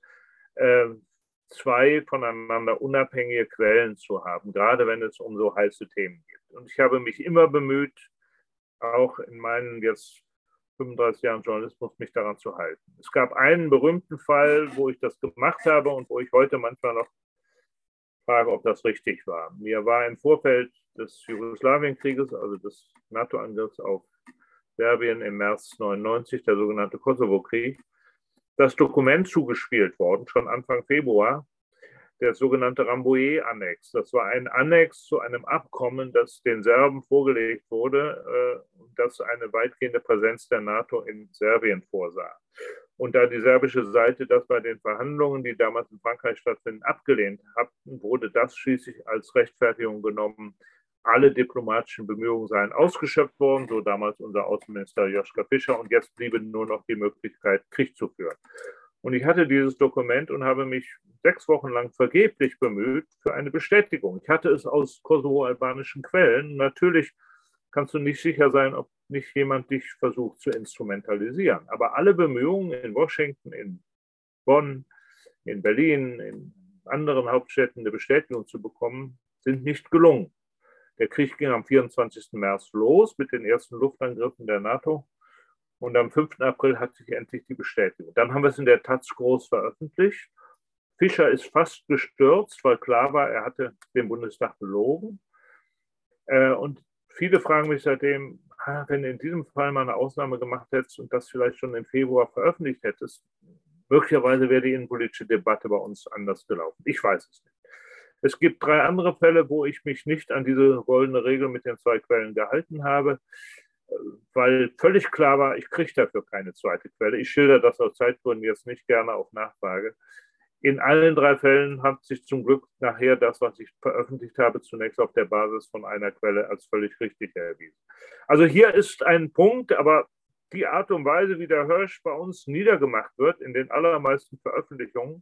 zwei voneinander unabhängige Quellen zu haben, gerade wenn es um so heiße Themen geht. Und ich habe mich immer bemüht, auch in meinen jetzt 35 Jahren Journalismus, mich daran zu halten. Es gab einen berühmten Fall, wo ich das gemacht habe und wo ich heute manchmal noch frage, ob das richtig war. Mir war im Vorfeld des Jugoslawienkrieges, also des NATO-Angriffs auf Serbien im März 1999, der sogenannte Kosovo-Krieg, das Dokument zugespielt worden, schon Anfang Februar, der sogenannte Rambouillet-Annex. Das war ein Annex zu einem Abkommen, das den Serben vorgelegt wurde, das eine weitgehende Präsenz der NATO in Serbien vorsah. Und da die serbische Seite das bei den Verhandlungen, die damals in Frankreich stattfinden, abgelehnt hatten, wurde das schließlich als Rechtfertigung genommen. Alle diplomatischen Bemühungen seien ausgeschöpft worden, so damals unser Außenminister Joschka Fischer, und jetzt bliebe nur noch die Möglichkeit, Krieg zu führen. Und ich hatte dieses Dokument und habe mich 6 Wochen lang vergeblich bemüht für eine Bestätigung. Ich hatte es aus kosovo-albanischen Quellen. Natürlich kannst du nicht sicher sein, ob nicht jemand dich versucht zu instrumentalisieren. Aber alle Bemühungen in Washington, in Bonn, in Berlin, in anderen Hauptstädten eine Bestätigung zu bekommen, sind nicht gelungen. Der Krieg ging am 24. März los mit den ersten Luftangriffen der NATO. Und am 5. April hat sich endlich die Bestätigung. Dann haben wir es in der Taz groß veröffentlicht. Fischer ist fast gestürzt, weil klar war, er hatte den Bundestag belogen. Und viele fragen mich seitdem, wenn du in diesem Fall mal eine Ausnahme gemacht hättest und das vielleicht schon im Februar veröffentlicht hättest, möglicherweise wäre die innenpolitische Debatte bei uns anders gelaufen. Ich weiß es nicht. Es gibt 3 andere Fälle, wo ich mich nicht an diese goldene Regel mit den 2 Quellen gehalten habe, weil völlig klar war, ich kriege dafür keine zweite Quelle. Ich schilder das aus Zeitgründen jetzt nicht gerne auf Nachfrage. In allen 3 Fällen hat sich zum Glück nachher das, was ich veröffentlicht habe, zunächst auf der Basis von einer Quelle als völlig richtig erwiesen. Also hier ist ein Punkt, aber die Art und Weise, wie der Hirsch bei uns niedergemacht wird, in den allermeisten Veröffentlichungen,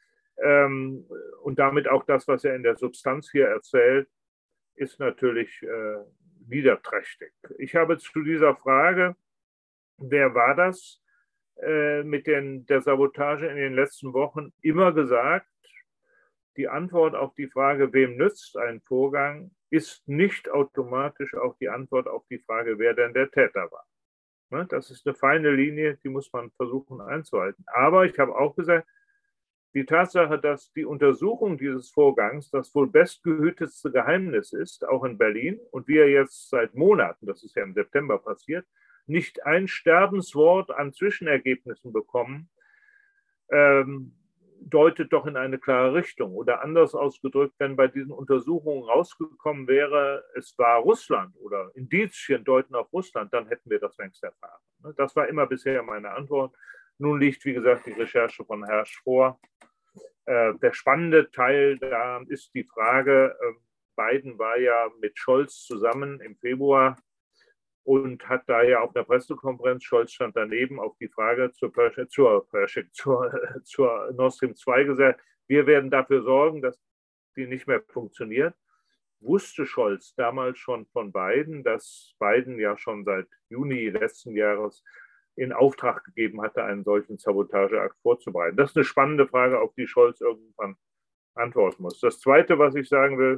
und damit auch das, was er in der Substanz hier erzählt, ist natürlich niederträchtig. Ich habe zu dieser Frage, wer war das, mit der Sabotage in den letzten Wochen immer gesagt, die Antwort auf die Frage, wem nützt ein Vorgang, ist nicht automatisch auch die Antwort auf die Frage, wer denn der Täter war. Das ist eine feine Linie, die muss man versuchen einzuhalten. Aber ich habe auch gesagt, die Tatsache, dass die Untersuchung dieses Vorgangs das wohl bestgehütetste Geheimnis ist, auch in Berlin, und wir jetzt seit Monaten, das ist ja im September passiert, nicht ein Sterbenswort an Zwischenergebnissen bekommen, deutet doch in eine klare Richtung. Oder anders ausgedrückt, wenn bei diesen Untersuchungen rausgekommen wäre, es war Russland oder Indizien deuten auf Russland, dann hätten wir das längst erfahren. Das war immer bisher meine Antwort. Nun liegt, wie gesagt, die Recherche von Hersch vor. Der spannende Teil da ist die Frage, Biden war ja mit Scholz zusammen im Februar und hat da ja auf einer Pressekonferenz, Scholz stand daneben, auf die Frage zur Nord Stream 2 gesagt, wir werden dafür sorgen, dass die nicht mehr funktioniert. Wusste Scholz damals schon von Biden, dass Biden ja schon seit Juni letzten Jahres in Auftrag gegeben hatte, einen solchen Sabotageakt vorzubereiten? Das ist eine spannende Frage, auf die Scholz irgendwann antworten muss. Das Zweite, was ich sagen will,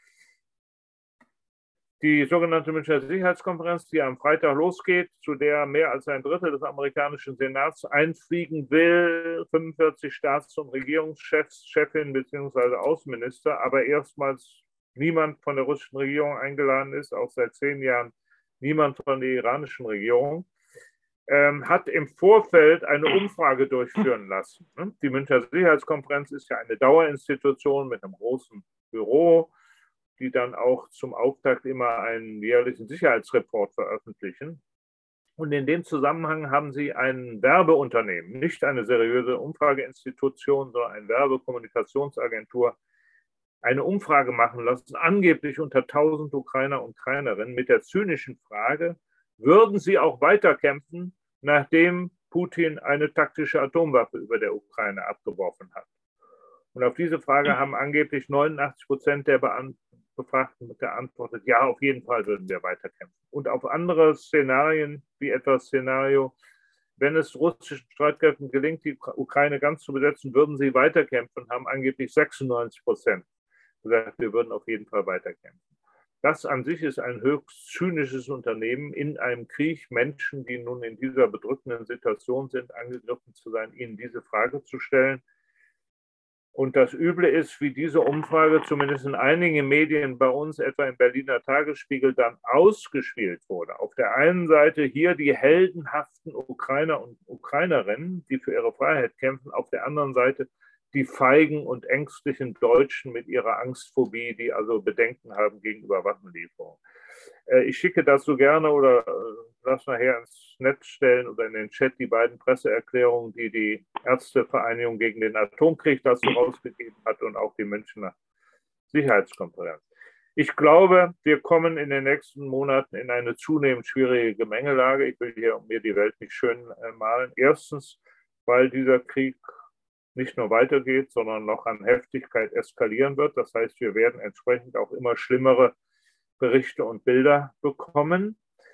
die sogenannte Münchner Sicherheitskonferenz, die am Freitag losgeht, zu der mehr als ein Drittel des amerikanischen Senats einfliegen will, 45 Staats- und Regierungschefs, Chefin bzw. Außenminister, aber erstmals niemand von der russischen Regierung eingeladen ist, auch seit 10 Jahren niemand von der iranischen Regierung, hat im Vorfeld eine Umfrage durchführen lassen. Die Münchner Sicherheitskonferenz ist ja eine Dauerinstitution mit einem großen Büro, die dann auch zum Auftakt immer einen jährlichen Sicherheitsreport veröffentlichen. Und in dem Zusammenhang haben sie ein Werbeunternehmen, nicht eine seriöse Umfrageinstitution, sondern eine Werbekommunikationsagentur, eine Umfrage machen lassen, angeblich unter 1000 Ukrainer und Ukrainerinnen, mit der zynischen Frage, würden sie auch weiterkämpfen, nachdem Putin eine taktische Atomwaffe über der Ukraine abgeworfen hat? Und auf diese Frage haben angeblich 89% der Befragten geantwortet, ja, auf jeden Fall würden wir weiterkämpfen. Und auf andere Szenarien, wie etwa das Szenario, wenn es russischen Streitkräften gelingt, die Ukraine ganz zu besetzen, würden sie weiterkämpfen, haben angeblich 96% gesagt, wir würden auf jeden Fall weiterkämpfen. Das an sich ist ein höchst zynisches Unternehmen, in einem Krieg Menschen, die nun in dieser bedrückenden Situation sind, angegriffen zu sein, ihnen diese Frage zu stellen. Und das Üble ist, wie diese Umfrage zumindest in einigen Medien bei uns, etwa im Berliner Tagesspiegel, dann ausgespielt wurde. Auf der einen Seite hier die heldenhaften Ukrainer und Ukrainerinnen, die für ihre Freiheit kämpfen. Auf der anderen Seite die feigen und ängstlichen Deutschen mit ihrer Angstphobie, die also Bedenken haben gegenüber Waffenlieferungen. Ich schicke das so gerne oder lass nachher ins Netz stellen oder in den Chat die beiden Presseerklärungen, die die Ärztevereinigung gegen den Atomkrieg dazu rausgegeben hat und auch die Münchner Sicherheitskonferenz. Ich glaube, wir kommen in den nächsten Monaten in eine zunehmend schwierige Gemengelage. Ich will hier mir die Welt nicht schön malen. Erstens, weil dieser Krieg nicht nur weitergeht, sondern noch an Heftigkeit eskalieren wird. Das heißt, wir werden entsprechend auch immer schlimmere Berichte und Bilder bekommen.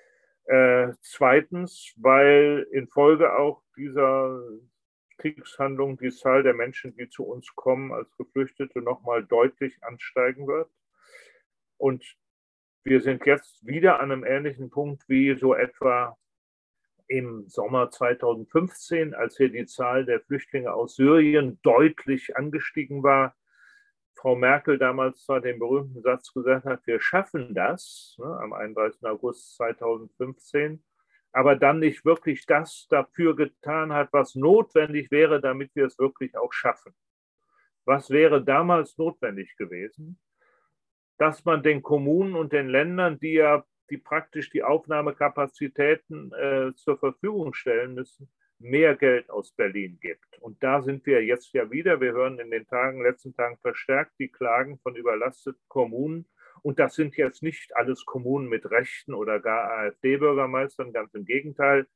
Zweitens, weil infolge auch dieser Kriegshandlung die Zahl der Menschen, die zu uns kommen als Geflüchtete, nochmal deutlich ansteigen wird. Und wir sind jetzt wieder an einem ähnlichen Punkt wie so etwa im Sommer 2015, als hier die Zahl der Flüchtlinge aus Syrien deutlich angestiegen war. Frau Merkel damals zwar den berühmten Satz gesagt hat, wir schaffen das, am 31. August 2015, aber dann nicht wirklich das dafür getan hat, was notwendig wäre, damit wir es wirklich auch schaffen. Was wäre damals notwendig gewesen? Dass man den Kommunen und den Ländern, die praktisch die Aufnahmekapazitäten zur Verfügung stellen müssen, mehr Geld aus Berlin gibt. Und da sind wir jetzt ja wieder. Wir hören in den letzten Tagen verstärkt die Klagen von überlasteten Kommunen. Und das sind jetzt nicht alles Kommunen mit Rechten oder gar AfD-Bürgermeistern, ganz im Gegenteil.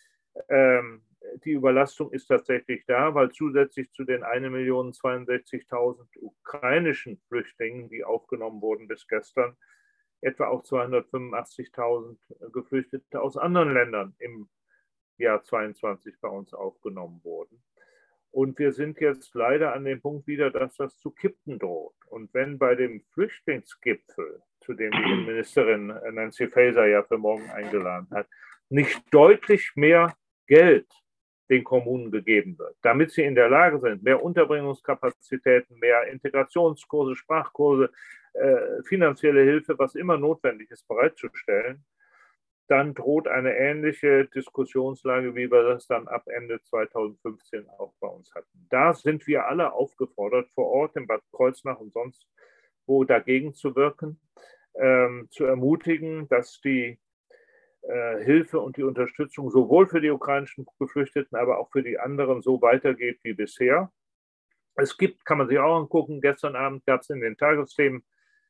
Die Überlastung ist tatsächlich da, weil zusätzlich zu den 1.062.000 ukrainischen Flüchtlingen, die aufgenommen wurden bis gestern, etwa auch 285.000 Geflüchtete aus anderen Ländern im Jahr 22 bei uns aufgenommen wurden. Und wir sind jetzt leider an dem Punkt wieder, dass das zu kippen droht. Und wenn bei dem Flüchtlingsgipfel, zu dem die Innenministerin Nancy Faeser ja für morgen eingeladen hat, nicht deutlich mehr Geld den Kommunen gegeben wird, damit sie in der Lage sind, mehr Unterbringungskapazitäten, mehr Integrationskurse, Sprachkurse, finanzielle Hilfe, was immer notwendig ist, bereitzustellen, dann droht eine ähnliche Diskussionslage, wie wir das dann ab Ende 2015 auch bei uns hatten. Da sind wir alle aufgefordert, vor Ort in Bad Kreuznach und sonst wo dagegen zu wirken, zu ermutigen, dass die Hilfe und die Unterstützung sowohl für die ukrainischen Geflüchteten, aber auch für die anderen so weitergeht wie bisher. Es gibt, kann man sich auch angucken, gestern Abend gab es in den Tagesthemen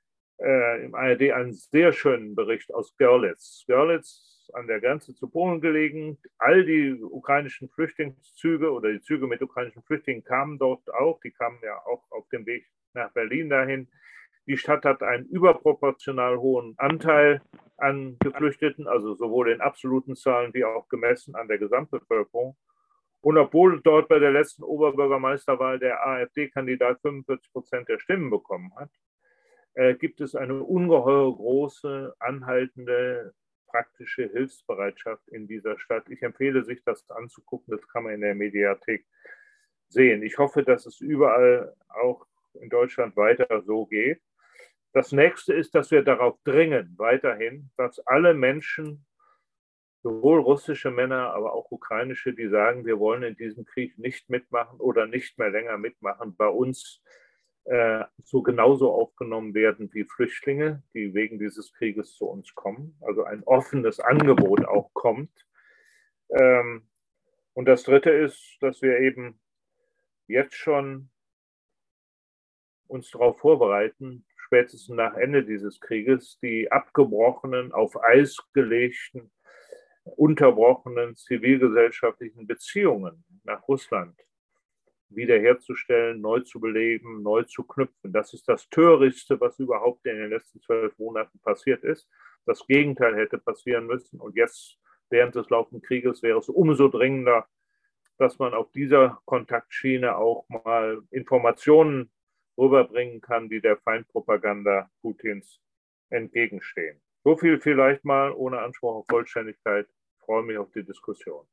im ARD einen sehr schönen Bericht aus Görlitz. Görlitz an der Grenze zu Polen gelegen. All die ukrainischen Flüchtlingszüge oder die Züge mit ukrainischen Flüchtlingen kamen dort auch. Die kamen ja auch auf dem Weg nach Berlin dahin. Die Stadt hat einen überproportional hohen Anteil an Geflüchteten, also sowohl in absoluten Zahlen wie auch gemessen an der Gesamtbevölkerung. Und obwohl dort bei der letzten Oberbürgermeisterwahl der AfD-Kandidat 45% der Stimmen bekommen hat, gibt es eine ungeheure große, anhaltende, praktische Hilfsbereitschaft in dieser Stadt. Ich empfehle, sich das anzugucken, das kann man in der Mediathek sehen. Ich hoffe, dass es überall auch in Deutschland weiter so geht. Das nächste ist, dass wir darauf dringen, weiterhin, dass alle Menschen, sowohl russische Männer, aber auch ukrainische, die sagen, wir wollen in diesem Krieg nicht mitmachen oder nicht mehr länger mitmachen, bei uns so genauso aufgenommen werden wie Flüchtlinge, die wegen dieses Krieges zu uns kommen. Also ein offenes Angebot auch kommt. Und das Dritte ist, dass wir eben jetzt schon uns darauf vorbereiten, spätestens nach Ende dieses Krieges, die abgebrochenen, auf Eis gelegten, unterbrochenen zivilgesellschaftlichen Beziehungen nach Russland wiederherzustellen, neu zu beleben, neu zu knüpfen. Das ist das Törichtste, was überhaupt in den letzten 12 Monaten passiert ist. Das Gegenteil hätte passieren müssen. Und jetzt, während des laufenden Krieges, wäre es umso dringender, dass man auf dieser Kontaktschiene auch mal Informationen rüberbringen kann, die der Feindpropaganda Putins entgegenstehen. So viel vielleicht mal ohne Anspruch auf Vollständigkeit. Ich freue mich auf die Diskussion.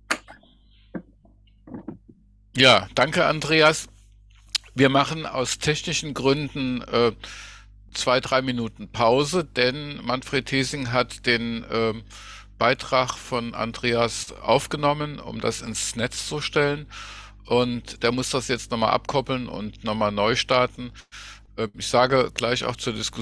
Ja, danke, Andreas. Wir machen aus technischen Gründen 2-3 Minuten Pause, denn Manfred Hesing hat den Beitrag von Andreas aufgenommen, um das ins Netz zu stellen. und der muss das jetzt nochmal abkoppeln und nochmal neu starten. Ich sage gleich auch zur Diskussion